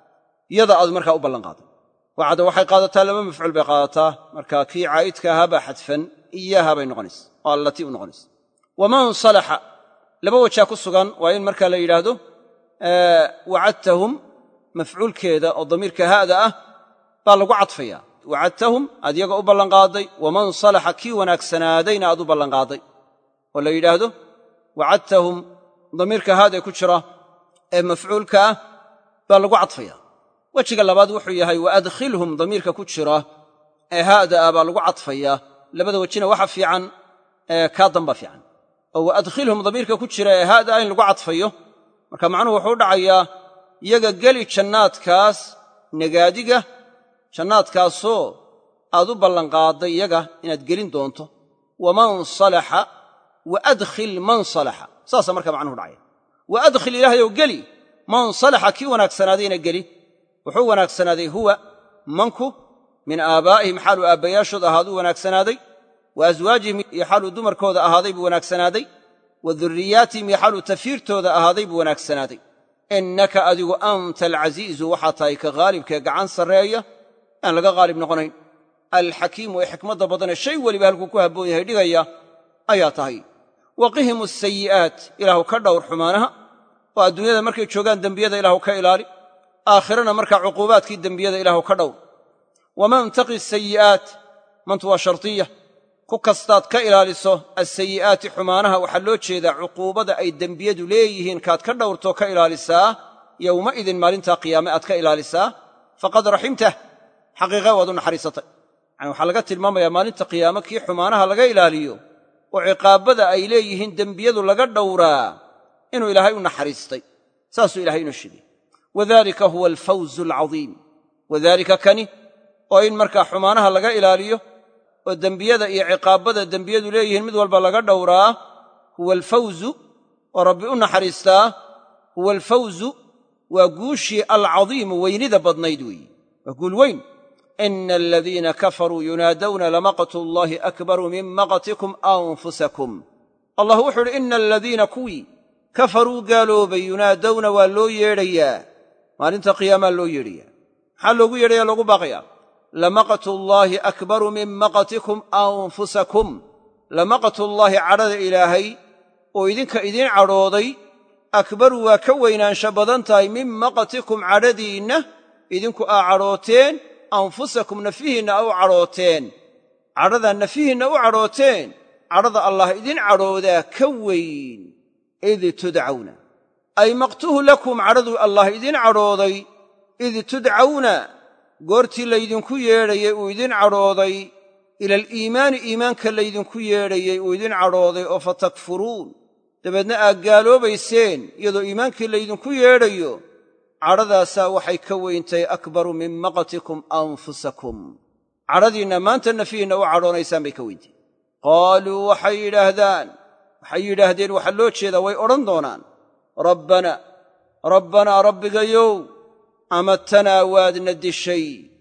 yada aad markaa u ballanqaaday wacada waxay qaadataa laba mafcuul bay qaadataa marka kii caa'idka ahaa baa xadfan iyaaha bay noqonaysa oo allatii u noqonaysa waman salaxa laba wajaa ku sugan waa in markaa la yidhaahdo wacadtahum mafcuulkeeda oo damiirka haada ah baa lagu cadfayaa wacadtahum aad yaga u ballanqaaday waman salaxa kii wanaagsanaadayna aad u ballanqaaday oo la yidhaahdo wacadtahum damiirka haadae ku jira ee mafcuulka ah baa lagu cadfayaa wejiga labaad wuxuu yahay wa adkhilhum damiirka ku jira ee haada ah baa lagu cadfayaa labada wejina waxa fiican kaa damba fiican oo wa adkhilhum damiirka ku jira ee haada ah in lagu cadfayo marka macnuhu wuxuu u dhacayaa iyaga geli jannaadkaas nagaadiga jannaadkaasoo aad u ballanqaadday iyaga inaad gelin doonto waman salaxa wa adkhil man salaxa saasaa marka macnuhu dhacaya wa adkhil ilaahayow geli man salaxa kii wanaagsanaadayna geli wuxuu wanaagsanaaday huwa manku min aabaa'ihim xaaluu aabbayaashood ahaaduu wanaagsanaaday wa aswaajihim iyo xaaluu dumarkooda ahaaday buu wanaagsanaaday wa durriyaatihim iyo xaaluu tafiirtooda ahaaday buu wanaagsanaaday innaka adigu anta alcasiizu waxaa tahay ka haalibkee gacan sarreeya aan laga haalib noqonayn alxakiimu ee xikmadda badanee shay weliba halkuu ku habboon yahay dhigaya ayaa tahay waqihim asayi'aat ilaahu ka dhowr xumaanaha oo adduunyada markay joogaan dembiyada ilaahu ka ilaali aakhirana markaa cuquubaadkii dembiyada ilaahu ka dhowr waman taqi sayi'aat mantu waa shartiya ku kastaad ka ilaaliso asayi'aati xumaanaha waxaa loo jeedaa cuquubada ay dembiyadu leeyihiin kaad ka dhowrtoo ka ilaalisaa yowmaidin maalintaa qiyaame aad ka ilaalisaa faqad raximtah xaqiiqa waad u naxariisatay yani waxaa laga tilmaamayaa maalinta qiyaame kii xumaanaha laga ilaaliyo oo ciqaabada ay leeyihiin dembiyadu laga dhowraa inuu ilaahay u naxariistay saasuu ilahay inoo sheegay wadalika huwa alfawzu alcadiim wadalika kani oo in markaa xumaanaha laga ilaaliyo oo dembiyada iyo ciqaabada dembiyadu leeyihiin mid walba laga dhowraa huwa alfawzu oo rabbi u naxariistaa huwa alfawzu waa guushii alcadiimu weynida badnayd weeye waa guul weyn ina aladiina kafaruu yunaadawna lamaqtu llahi akbaru min maqtikum anfusakum allah wuxuu uhi ina aladiina kuwii kafaruu gaaloobay yunaadawna waa loo yeedhayaa maalinta qiyaamaa loo yeedhayaa maxaa loogu yeedhaya loogu baaqayaa lamaqtu llaahi akbaru min maqtikum anfusakum lamaqtullaahi cadhada ilaahay oo idinka idiin cadhooday akbaru waa ka weynaansha badan tahay min maqtikum cadhadiinna idinku aa cadhooteen anfusakum nafihiinna a u cadhooteen cadhadaa nafihiinna u cadhooteen cadhada allah idin cadhoodaa ka weyn id tudcawna ay maqtuhu lakum cadhaduu allah idin cadhooday id tudcawna goortii laydinku yeedhayey uu idin cadhooday ila aliimaani iimaanka laydinku yeedhayey uu idin cadhooday oo fatakfuruun dabeedna aad gaaloobayseen iyadoo iimaankii laydinku yeedhayo cadhadaasaa waxay ka weyntahay akbaru min maqtikum anfusakum cadhadiinna maanta nafihiinna u cadhoonaysaan bay ka weyntahay qaaluu waxay yidhaahdeen waxaa loo jeedaa way odhan doonaan rabbanaa rabbigayow amattanaa waadna dishay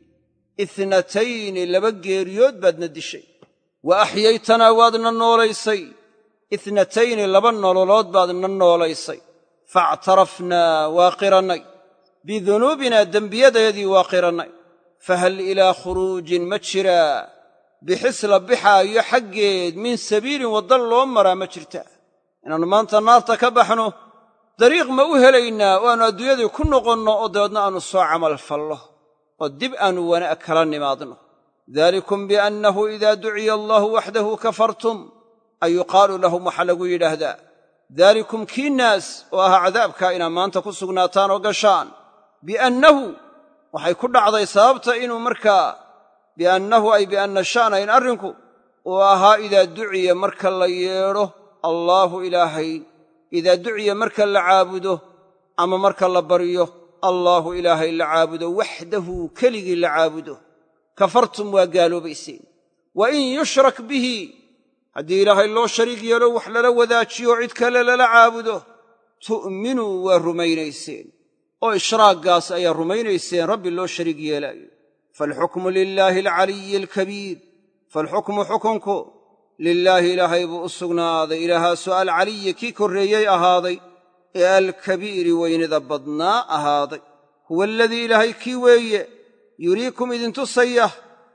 itnatayni laba geeriyood baadna dishay wa axyaytanaa waadna noolaysay itnatayni laba nololood baadna noolaysay faactarafnaa waa qirannay bidunuubinaa dembiyadayadii waa qirannay fahal ilaa khuruujin ma jiraa bixisla bixaayo xaggeed min sabiilin waddan loo maraa ma jirtaa inaannu maanta naarta ka baxno dariiq ma u helaynaa oo aannu adduunyadii ku noqonno oo dabeedna aannu soo camal fallo oo dib aannu wanaag kala nimaadno dalikum biannahu idaa duciya allaahu waxdahu kafartum ay yuqaalu lahum waxaa lagu yidhaahdaa daalikum kii naas oo ahaa cadaabkaa inaad maanta ku sugnaataan oo gashaan biannahu waxay ku dhacday sababta inuu markaa biannahu ay bianna sha'na in arrinku uu ahaa idaa duciya marka la yeedho allaahu ilaahay idaa duciya marka la caabudo ama marka la baryo allaahu ilaahay la caabudo waxdahu keligii la caabudo kafartum waa gaaloobayseen wa in yushrak bihi haddii ilaahay loo shariig yeelo wax lala wadaajiyo cid kale lala caabudo tu'minuu waa rumaynayseen oo ishraaggaas ayaa rumaynayseen rabbi loo shariig yeelaayo faalxukmu lilaahi alcaliyi alkabiir faalxukmu xukunku lilaahi ilaahay buu u sugnaaday ilaahaasoo alcaliyi kii korreeyey ahaaday ee alkabiiri weynida badnaa ahaaday huwa aladii ilaahay kii weeye yuriikum idintusaya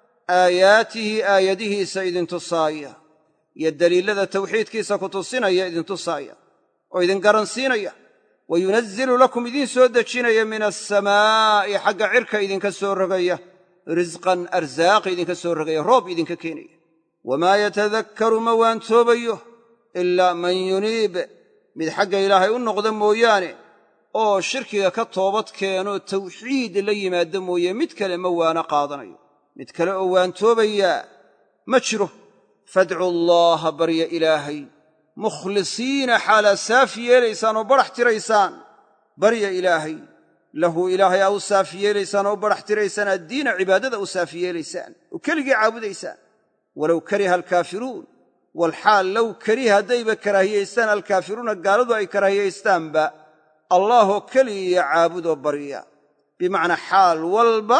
aayaatihi aayadihiisa idintusaaya iyo daliilada tawxiidkiisa ku tusinaya idintusaaya oo idin garansiinaya wa yunazzilu lakum idiin soo dejinaya min alsamaa'i xagga cirka idinka soo rogaya risqan arsaaq idinka soo rogaya roob idinka keenaya wamaa yatadakkaru ma waantoobayo ilaa man yuniib mid xagga ilaahay u noqda mooyaane oo shirkiga ka toobad keenoo tawxiid la yimaada mooye mid kale ma waana qaadanayo mid kale oo waantoobayaa ma jiro fadcu allaaha barya ilaahay mukhlisiina xaalaad saafi yeelaysaan oo badhax tiraysaan barya ilaahay lahu ilaahay aa u saafi yeelaysaan oo badhax tiraysaan addiina cibaadada u saafi yeelaysaan oo keligii caabudaysaan walow kariha alkaafiruun walxaal low kariha haddayba karaahiyaystaan alkaafiruuna gaaladu ay karaahiyaystaanba allaahoo keligiiya caabudoo barya bimacnaa xaal walba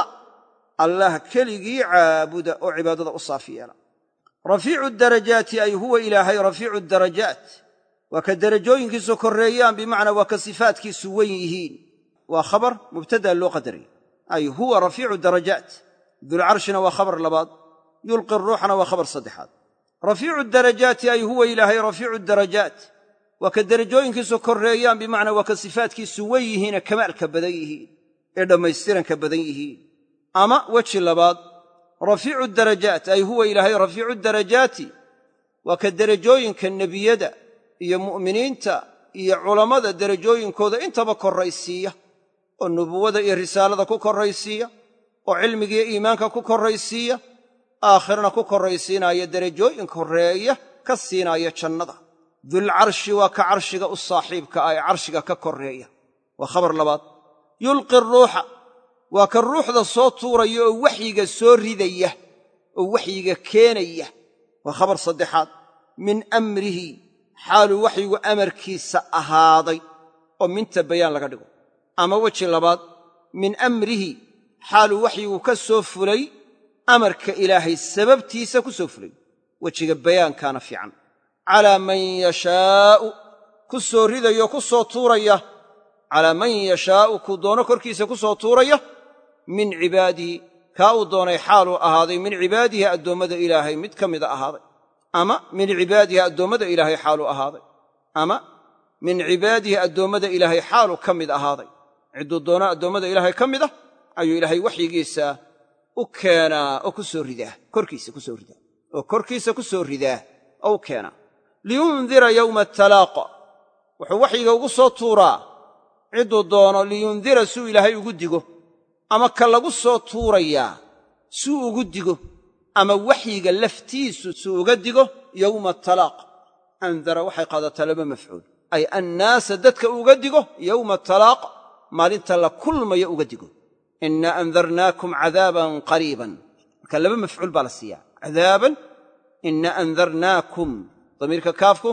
allah keligii caabuda oo cibaadada u saafi yeela rafiicu darajaati ay huwa ilaahay rafiicu darajaat waa ka derajooyinkiisu korreeyaan bimacnaa waa ka sifaatkiisu wen yihiin waa khabar mubtadaa loo qadaraya ay huwa rafiicu darajaat dulcarshina waa khabar labaad yulqi ruuxana waa khabar saddexaad rafiicu darajaati ay huwa ilaahay rafiicu darajaat waa ka derajooyinkiisu korreeyaan bimacnaa waa ka sifaatkiisu wen yihiinee kamaalka badan yihiin ee dhammaystiranka badan yihiin ama weji labaad rafiicu darajaat ay huwa ilaahay rafiicu darajaati waa ka derajooyinka nebiyada iyo mu'miniinta iyo culammada derajooyinkooda intaba korraysiiya oo nubuwada iyo risaalada ku korraysiiya oo cilmigiiyo iimaanka ku korraysiiya aakhirana ku korraysiinaya derajooyin korreeya ka siinaya jannada dulcarshi waa ka carshiga u saaxiibka ah ee carshiga ka korreeya waa khabar labaad yulqi ruuxa waa ka ruuxda soo tuuraya oo waxyiga soo ridaya oo waxyiga keenaya waa khabar saddexaad min amrihi xaaluu waxyigu amarkiisa ahaaday oo minta bayaan laga dhigo ama weji labaad min amrihi xaaluu waxyigu ka soo fulay amarka ilaahay sababtiisa ku soo fulay wejiga bayaankaana fiican calaa man yashaa'u ku soo ridayo ku soo tuuraya calaa man yashaa'u kuu doono korkiisa ku soo tuuraya min cibaadihi kaa uu doonay xaaluu ahaaday min cibaadihi addoommada ilaahay mid ka mida ahaaday ama min cibaadihi addoommada ilaahay xaaluu ahaaday ama min cibaadihi addoommada ilaahay xaaluu ka mid ahaaday cidduu doono addoommada ilaahay ka mid ah ayuu ilaahay waxyigiisa u keenaa oo ku soo ridaa korkiisa ku soo ridaa oo korkiisa ku soo ridaa oo u keenaa liyundira yowma atalaaqa wuxuu waxyiga ugu soo tuuraa cidduu doono liyundira suu ilaahay ugu digo ama ka lagu soo tuurayaa suu ugu digo ama waxyiga laftiisu suu uga digo yowma atalaaq andara waxay qaadataa laba mafcuul ay annaasa dadka uga digo yowma atalaaq maalinta la kulmayo uga digo innaa andarnaakum cadaaban qariiban marka laba mafcuul baa la siiyaa cadaaban innaa andarnaakum damiirka kaafku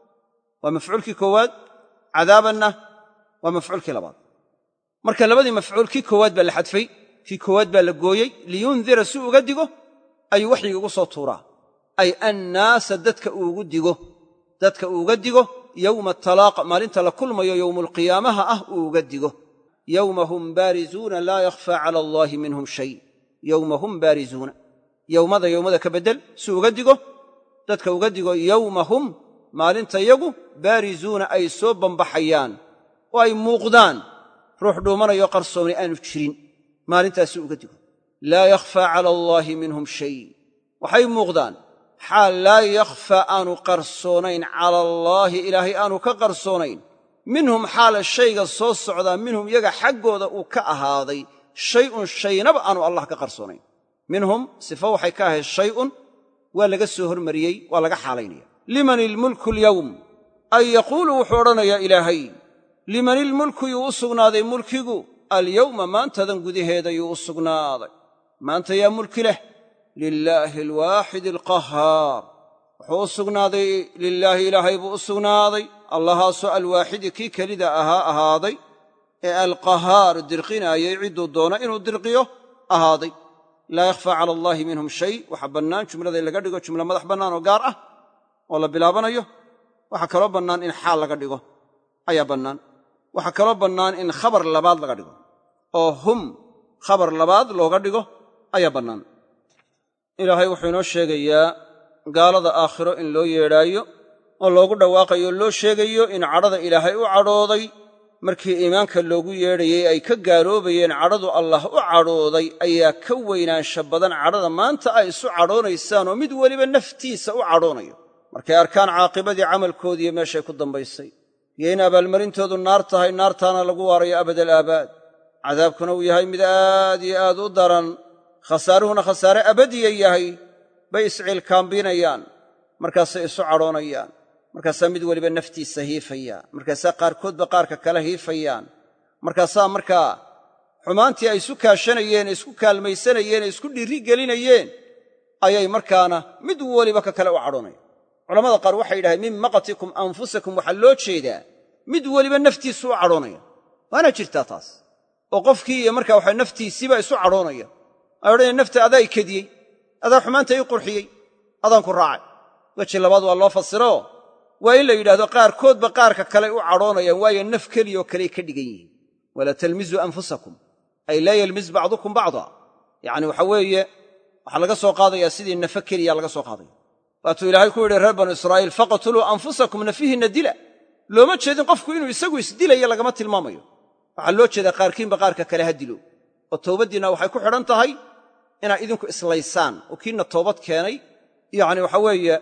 waa mafcuulkii koowaad cadaabanna waa mafcuulkii labaad marka labadii mafcuul kii koowaad baa la xadfay kii koowaad baa la gooyey liyundira si uga digo ayuu waxyiga ugu soo tuuraa ay annaasa dadka uuga digo yowma atalaaqa maalinta la kulmayo yowmulqiyaamaha ah uu uga digo yowma hum baarizuuna laa yakhfaa cala allaahi minhum shay yowma hum baarizuuna yowmada ka beddel si uga digo dadka uga digo yowma hum maalinta yagu baarizuuna ay soo bambaxayaan oo ay muuqdaan ruux dhuumanayo qarsoomni aanu jirin maalintaasi uga digo laa yakhfaa cala allaahi minhum shay waxay muuqdaan xaal laa yakhfaa aanu qarsoonayn cala allaahi ilaahay aanu ka qarsoonayn minhum xaala shayga soo socdaa minhum iyaga xaggooda uu ka ahaaday shay'un shaynaba aanu allah ka qarsoonayn minhum sifo waxay ka ahayd shay'un waa laga soo hormariyey waa laga xaalaynaya liman ilmulku alyowm ay yaquulu wuxuu odhanayaa ilaahay liman ilmulku yuu u sugnaaday mulkigu alyowma maantadan gudaheeda yuu u sugnaaday maanta yaa mulki leh lilaahi alwaaxidi alqahaar wuxuu u sugnaaday lilaahi ilaahay buu u sugnaaday allahaasoo alwaaxidi kii kelida ahaaday ee alqahaar dirqinaayay cidduu doona inuu dirqiyo ahaaday laa yakhfaa cala allaahi minhum shay waxaa bannaan jumlada in laga dhigo jumla madax bannaan oo gaar ah oo la bilaabanayo waxaa kaloo bannaan in xaal laga dhigo ayaa bannaan waxaa kaloo bannaan in khabar labaad laga dhigo oo hum khabar labaad looga dhigo ayaa bannaan ilaahay wuxuu inoo sheegayaa gaalada aakhiro in loo yeedhaayo oo loogu dhawaaqayo o loo sheegayo in cadhada ilaahay u cadhooday markii iimaanka loogu yeedhayey ay ka gaaloobayeen cadhadu allah u cadhooday ayaa ka weynaansha badan cadhada maanta ay isu cadhoonaysaan oo mid weliba naftiisa u cadhoonayo markay arkaan caaqibadii camalkoodiiyo meeshay ku dambaysay iyo in abaalmarintoodu naar tahay naartaana lagu waarayo abadalaabaad cadaabkuna uu yahay mid aad iyo aad u daran khasaaruhuna khasaare abadiya yahay bay isciilkaambinayaan markaasay isu cadhoonayaan markaasaa mid weliba naftiisa hiifaya markaasaa qaarkoodba qaarka kale hiifayaan markaasaa markaa xumaantii ay isu kaashanayeen ee isku kaalmaysanayeen ee isku dhiirri gelinayeen ayay markaana mid weliba ka kale u cadhoonayaan culamada qaar waxay yidhahdeen min maqatikum anfusakum waxaa loo jeedaa mid weliba naftiisu u cadhoonaya waana jirtaa taas oo qofkii iyo markaa waxa naftiisiiba isu cadhoonaya ay odhanayaan nafta adaa i kediyey adaa xumaanta ii qurxiyey adaan ku raacay weji labaad waa loo fasiro waa in la yidhaahdo qaarkoodba qaarka kale u cadhoonayaan waayo naf keliyaoo kaley ka dhigan yihiin walaa talmizuu anfusakum ay laa yalmiz bacdukum bacda yacni waxa weeye waxaa laga soo qaadayaa sidii nafa keliya laga soo qaadaya waatuu ilaahay ku yidhi reer banu israa'iil faqtuluu anfusakum nafihinna dila looma jeedin qofku inuu isagu isdilayo lagama tilmaamayo waxaa loo jeedaa qaarkiinba qaarka kale ha dilo oo towbaddiinna waxay ku xidhan tahay inaad idinku islaysaan oo kiinna toobad keenay yacni waxa weeye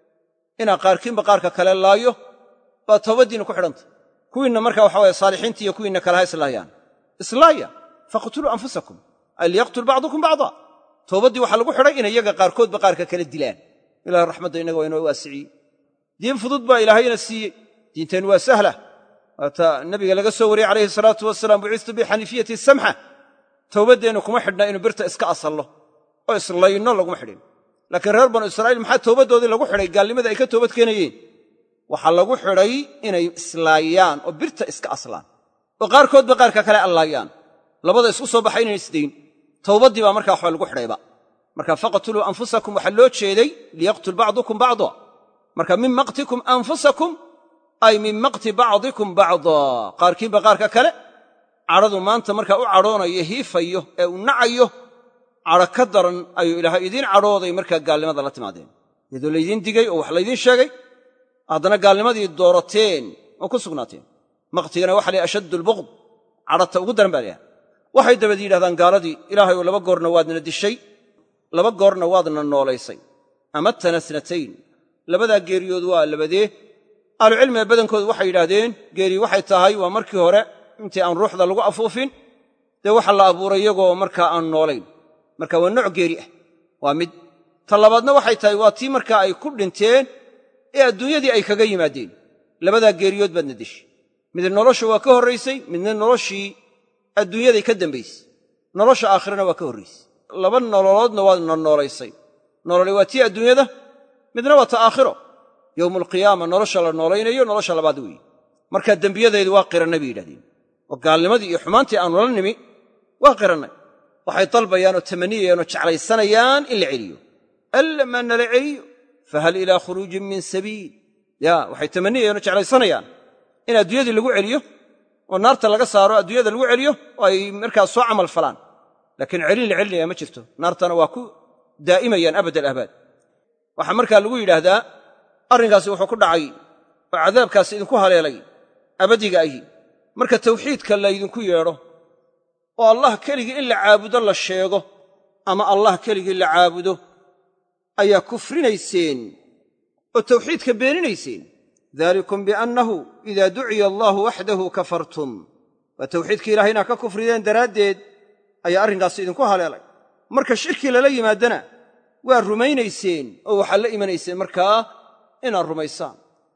inaad qaarkiinba qaarka kale laayo baa toobaddiinna ku xidhantah kuwiinna marka waxa weye saalixiinta iyo kuwiinna kale ha islaayaan islaaya faqtuluu anfusakum ay liyaqtul bacdukum bacda toobaddii waxaa lagu xidhay inay iyaga qaarkoodba qaarka kale dilaan ilahay raxmadda innaga waa inoo waasiciyey diin fudud baa ilaahayna siiyey diinteennu waa sahla waata nabiga laga soo wariyey calayhi salaatu wasalaam bucistu bixaniifiyati samxa towbaddeennu kuma xidhna inuu birta iska asallo oo islayno laguma xidhin laakiin reer banu israa'iil maxaa toobaddoodii lagu xidhay gaalnimadii ay ka toobad keenayeen waxaa lagu xidhay inay islaayaan oo birta iska aslaan oo qaarkoodba qaarka kale allaayaan labada isku soo baxay inayn isdayn towbaddii baa markaa waxba lagu xidhayba marka faqtuluu anfusakum waxaa loo jeeday liyaqtul bacdukum bacda marka min maqtikum anfusakum ay min maqti bacdikum bacda qaarkiinba qaarka kale cadhadu maanta markaa u cadhoonayo hiifayo ee u nacayo cadho ka daran ayuu ilaahay idiin cadhooday markaa gaalnimada la timaadeen iyadoo laydiin digay oo wax laydiin sheegay haddana gaalnimadii doorateen oo ku sugnaateen maqtigana waxa la ashaddu lbuqd cadhata ugu daran baa layahay waxay dabad yidhahdaan gaaladii ilaahay oo laba goorna waadna dishay laba goorna waadna noolaysay amatana snatayn labadaa geeriyood waa labadee ahlucilmiga badankoodu waxay yidhaahdeen geeri waxay tahay waa markii hore intii aan ruuxda lagu afuufin dee waxa la abuuray iyagoo markaa aan noolayn marka waa nooc geeri ah waa mid ta labaadna waxay tahay waa tii markaa ay ku dhinteen ee adduunyadii ay kaga yimaadeen labadaa geeriyood baadna dishay mid nolosha waa ka horraysay midna noloshii adduunyaday ka dambaysay nolosha aakhirana waa ka horraysay laba nololoodna waadna noolaysay nololi waa tii adduunyada midna waa ta aakhiro yowmaalqiyaama nolosha la noolaynayo nolosha labaad weeye markaa dembiyadaydu waa qirannay bay yidhahdeen oo gaalnimadii iyo xumaantii aanu la nimi waa qirannay waxay dalbayaan oo tamaniyayaan oo jeclaysanayaan in la celiyo alla maa nala celiyo fahal ilaa khuruujin min sabiil waxay tamaniyayaan oo jeclaysanayaan in adduunyadii lagu celiyo oo naarta laga saaro adduunyada lagu celiyo oo ay markaa soo camal falaan laakiin celin la celinaya ma jirto naartana waa ku daa'imayaan abad alaabaad waxaa markaa lagu yidhaahdaa arrinkaasi wuxuu ku dhacay oo cadaabkaasi idinku haleelay abadiga ahi marka tawxiidka laydinku yeedho oo allah keligii in la caabudo la sheego ama allah keligii la caabudo ayaa kufrinayseen oo tawxiidka beeninayseen dalikum biannahu idaa duciya allaahu waxdahu kafartum waa tawxiidkii ilahay inaad ka kufrideen daraaddeed ayaa arrinkaasi idinku haleelay marka shirki lala yimaadana waa rumaynayseen oo waxaad la imanayseen markaa inaad rumaysaan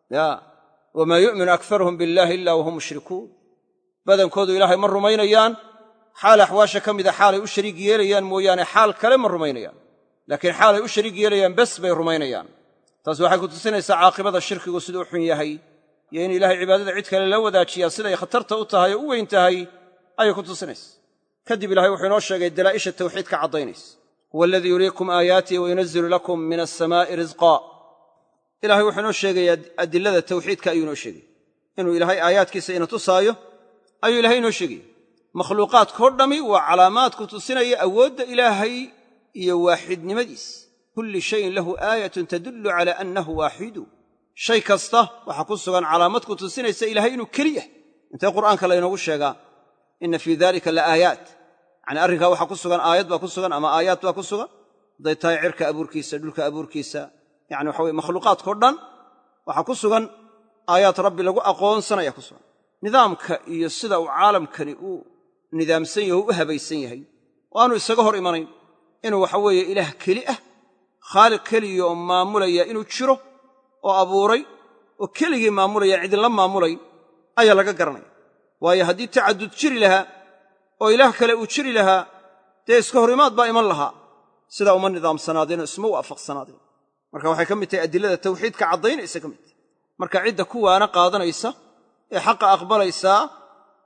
wamaa yu'minu akfaruhum billahi ila wahum mushrikuun badankoodu ilaahay ma rumaynayaan xaal axwaasha ka mida xaalay u shariig yeelayaan mooyaane xaal kale ma rumaynayaan laakiin xaalay u shariig yeelayaan bes bay rumaynayaan taas waxay ku tusinaysaa caaqibada shirkigu siduu xun yahay iyo in ilaahay cibaadada cid kale la wadaajiyaa siday khatarta u tahay oo u weyn tahay ayay ku tusinaysa kadib ilahay wuxuu inoo sheegay dalaa'isha tawxiidka caddaynaysa huwa aladii yuriikum aayaatihi wayunazzilu lakum min alsamaa'i risqaa ilahay wuxuu inoo sheegayaa adilada tawxiidka ayuu inoo sheegay inuu ilaahay aayaadkiisa ina tusaayo ayuu ilahay inoo sheegaya makhluuqaadkao dhammi waa calaamaad ku tusinaya awoodda ilaahay iyo waaxidnimadiis kulli shayin lahu aayatun tadullu cala annahu waaxidu shay kasta waxaa ku sugan calaamad ku tusinaysa ilaahay inuu keli yahay intee qur'aanka laynoogu sheegaa inna fii dalika la aayaat yacnii arrinkaa waxaa ku sugan aayad baa ku sugan ama aayaad baa ku sugan hadday tahay cirka abuurkiisa dhulka abuurkiisa yani waxa weye makhluuqaadkao dhan waxaa ku sugan aayaad rabbi lagu aqoonsanaya ku sugan nidaamka iyo sida uu caalamkani u nidaamsan yaho u habaysan yahay oo aanu isaga hor imanayn inuu waxa weeye ilaah keli ah khaaliq keliya oo maamulaya inuu jiro oo abuuray oo keligii maamulaya cidinla maamulayn ayaa laga garanaya waayo haddii tacadud jiri lahaa oo ilaah kale uu jiri lahaa dee iska hor imaad baa iman lahaa sidaa uma nidaamsanaadeenoo isma waafaqsanaadeen marka waxay ka mid tahay adilada tawxiidka caddaynaysa ka mid tahay marka cidda kuwaana qaadanaysa ee xaqa aqbalaysaa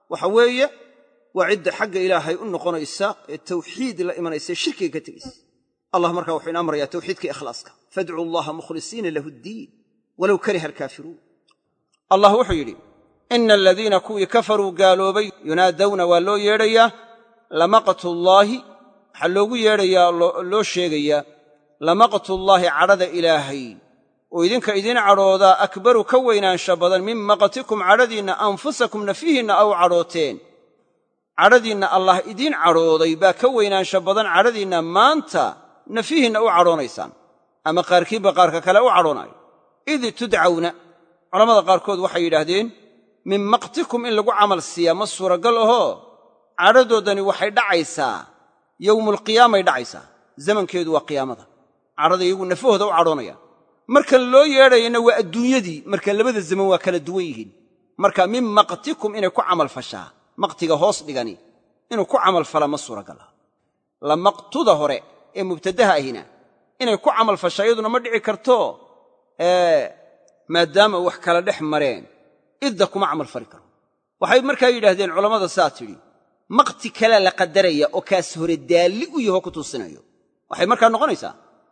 waxa weeye waa cidda xagga ilaahay u noqonaysa ee tawxiid la imanaysa shirkiga ka tegaysa. allah markaa wuxuu ina amrayaa tawxiidka ikhlaaska, fadcuu allaha mukhlisiina lahu ddiin walow kariha alkaafiruun. allah wuxuu yidhi ina aladiina kuwii kafaruu gaaloobay yunaadawna waa loo yeedhayaa lamaqtullaahi, waxaa loogu yeedhayaa loo sheegayaa lamaqtullaahi cadhada ilaahay oo idinka idin cadhoodaa akbaru ka weynaansha badan min maqtikum cadhadiinna anfusakum nafyihiinna aw cadhooteen. cadhadiinna allah idiin cadhooday baa ka weynaansha badan cadhadiinna maanta nafyihiinna u cadhoonaysaan, ama qaarkiinba qaarka kale u cadhoonaayo. id tudcawna, culammada qaarkood waxay yidhaahdeen min maqtikum in lagu camal siiyaa ma suuragal ahoo cadhadoodani waxay dhacaysaa yowmulqiyaamay dhacaysaa, zamankeedu waa qiyaamada. cadhada iyagu nafahooda u cadhoonayaan. marka loo yeedhayana waa adduunyadii, marka labada zaman waa kala duwan yihiin. marka min maqtikum inay ku camalfashaa, maqtiga hoos dhigani inuu ku camalfala ma suuragal ah. la maqtuda hore ee mubtadaha ahina inay ku camalfashaa iyaduna ma dhici karto, maadaama wax kala dhex mareen idda kuma camalfali karo. waxay markaa yidhaahdeen culammada saa tidhi maqti kalea la qadaraya oo kaas hore daalli u yahoo ku tuusinayo. waxay markaa noqonaysaa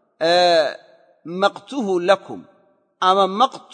maqtuhu lakum ama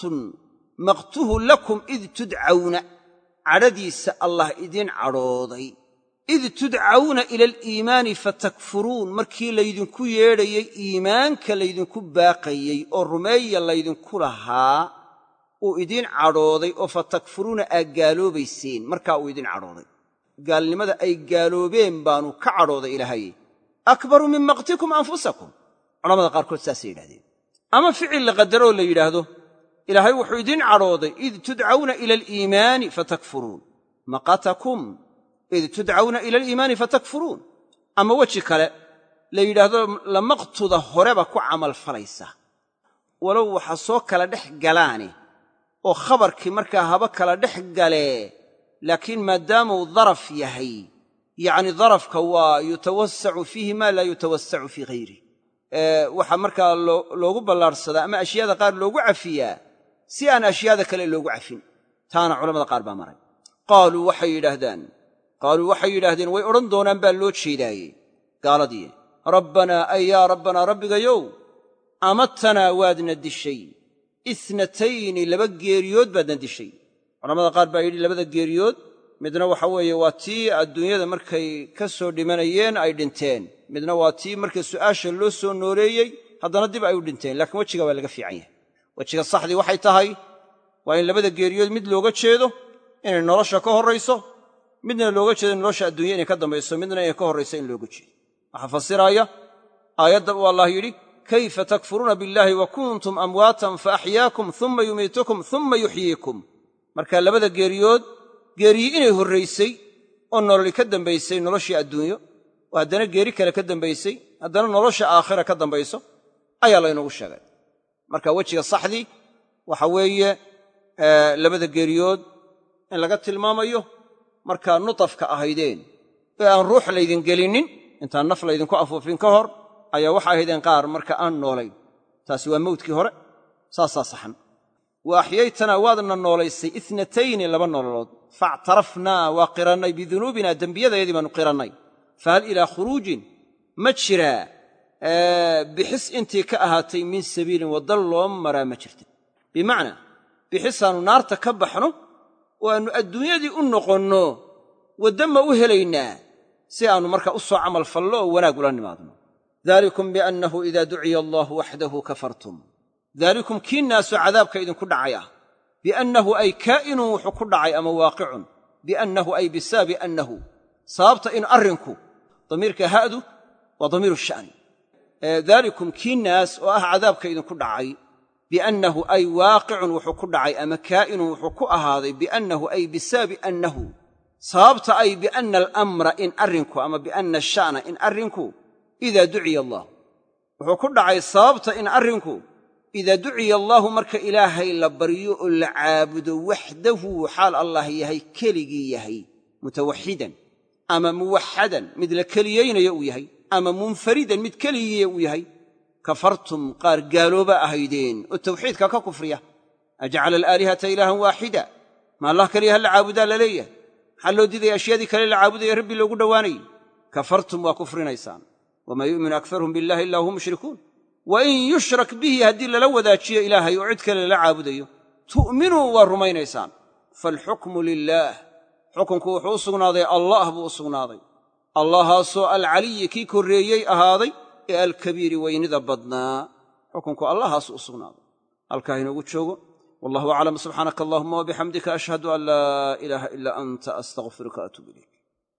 maqtuhu lakum id tudcawna, cadhadiisa allah idiin cadhooday. id tudcawna ila aliimaani fatakfuruun, markii laydinku yeedhayey iimaanka laydinku baaqayey oo rumeeya laydinku lahaa uu idiin cadhooday oo fatakfuruuna aad gaaloobayseen, markaa uu idiin cadhooday. gaalnimada ay gaaloobeen baanu ka cadhooday ilaahay. akbaru min maqtikum anfusakum, culamada qaarkood saasay yidhahdeen. ama ficil la qadaroo la yidhaahdo ilaahay wuxuu idiin cadhooday id tudcawna ila aliimaani fatakfuruun, maqatakum id tudcawna ila aliimaani fatakfuruun. ama weji kale la yidhaahdo lamaqtuda horeba ku camalfalaysa, walow waxa soo kala dhex galaane oo khabarkii markaa haba kala dhex galee, laakiin maadaamuu daraf yahay, yacni darafka waa yutawasacu fiihi maa laa yutawasacu fii hayrih. waxaa markaa loogu ballaarhsadaa ama ashyaada qaar loogu cafiyaa si aan ashyaada kale loogu cafin. taana culamada qaar baa maray. qaaluu waxay yidhaahdeen way odhan doonaan baa loo jeedaayey gaaladii, rabbanaa ay yaa rabbanaa rabbigayow, amattanaa waadna dishay itnatayni, laba geeriyood baadna dishay. culamada qaar baa yidhi labada geeriyood midna waxa weeye waa tii adduunyada markay ka soo dhimanayeen ay dhinteen, midna waa tii markii su'aasha loo soo nooleeyey haddana dib ay u dhinteen. laakiin wejiga waa laga fiican yahay. wejiga saxdii waxay tahay waa in labada geeriyood mid looga jeedo inay nolosha ka horrayso, midna looga jeedo nolosha adduunya inay ka dambayso, midna inay ka horrayso in looga jeedo. waxaa fasiraaya aayadda uu allah yidhi kayfa takfuruuna biاllahi wa kuntum amwaatan faaxyaakum uma yumiitukum uma yuxyiikum. marka labada geeriyood, geeriyi inay horraysay oo nololi ka dambaysay noloshii adduunyo, oo haddana geeri kale ka dambaysay, haddana nolosha aakhira ka dambayso ayaa laynoogu sheegay. marka wejiga saxdii waxa weeye labada geeriyood in laga tilmaamayo markaa nutafka ahaydeen ee aan ruux laydin gelinnin, intaan naf laydinku afuufin ka hor ayaa waxa ahaydeen qaar marka aan noolayn. taasi waa mawdkii hore, saasaa saxan. wa axyaytanaa waadna noolaysay itnatayni, laba nololood. faactarafnaa waa qirannay bidunuubina, dembiyadayadii baannu qirannay. fahal ilaa khuruujin, ma jiraa bixis intii ka ahaatay min sabiilin, wadda loo maraa ma jirta. bimacnaa bixisaannu naarta ka baxno oo aannu adduunyadii u noqonno, wadda ma u helaynaa si aannu markaa u soo camal fallo oo wanaag ula nimaadno. daalikum biannahu idaa duciya allaahu waxdahu kafartum. daalikum kii naasu cadaabka idinku dhacay ah. biannahu ay kaa'inun wuxuu ku dhacay ama waaqicun, biannahu ay bisaabi annahu, sababta in arrinku, damiirka ha'du waa damiiru sha'ni. daalikum kii naas oo ah cadaabka idinku dhacay, biannahu ay waaqicun wuxuu ku dhacay ama kaa'inun wuxuu ku ahaaday, biannahu ay bisaabi annahu, sababta ay bianna alamra in arrinku ama bianna asha'na in arrinku idaa duciya allah, wuxuu ku dhacay sababta in arrinku idaa duciya allaahu marka ilaahay la baryo oo la caabudo waxdahu xaal allah yahay keligii yahay, mutawaxidan ama muwaxadan mid la keliyaynayo uu yahay, ama munfaridan mid keligiiya uu yahay. kafartum qaar gaalooba ahaydeen oo tawxiidka ka kufriya. ajcala alaalihata ilaahan waaxida, ma allah keliya ha la caabudaa la leeyahay. maxaa loo diidaya ashyaadii kale la caabudaya rabbi loogu dhowaanayey kafartum waa kufrinaysaan wamaa yu'minu akharuhum billahi illa hum mushrikuun wa in yushrak bihi haddii lala wadaajiyo ilaahay oo cid kale lala caabudayo tu'minuu waa rumaynaysaan faalxukmu lilaah xukunku wuxuu u sugnaaday allah buu u sugnaaday allahaasoo alcaliyi kii korreeyey ahaaday ee alkabiiri weynida badnaa xukunku allahaas u sugnaaday halkaa inoogu joogo wallahu aclam subxaanaka allahuma wabixamdika ashhadu an laa ilaaha ilaa anta astaqfiruka atuub ilayk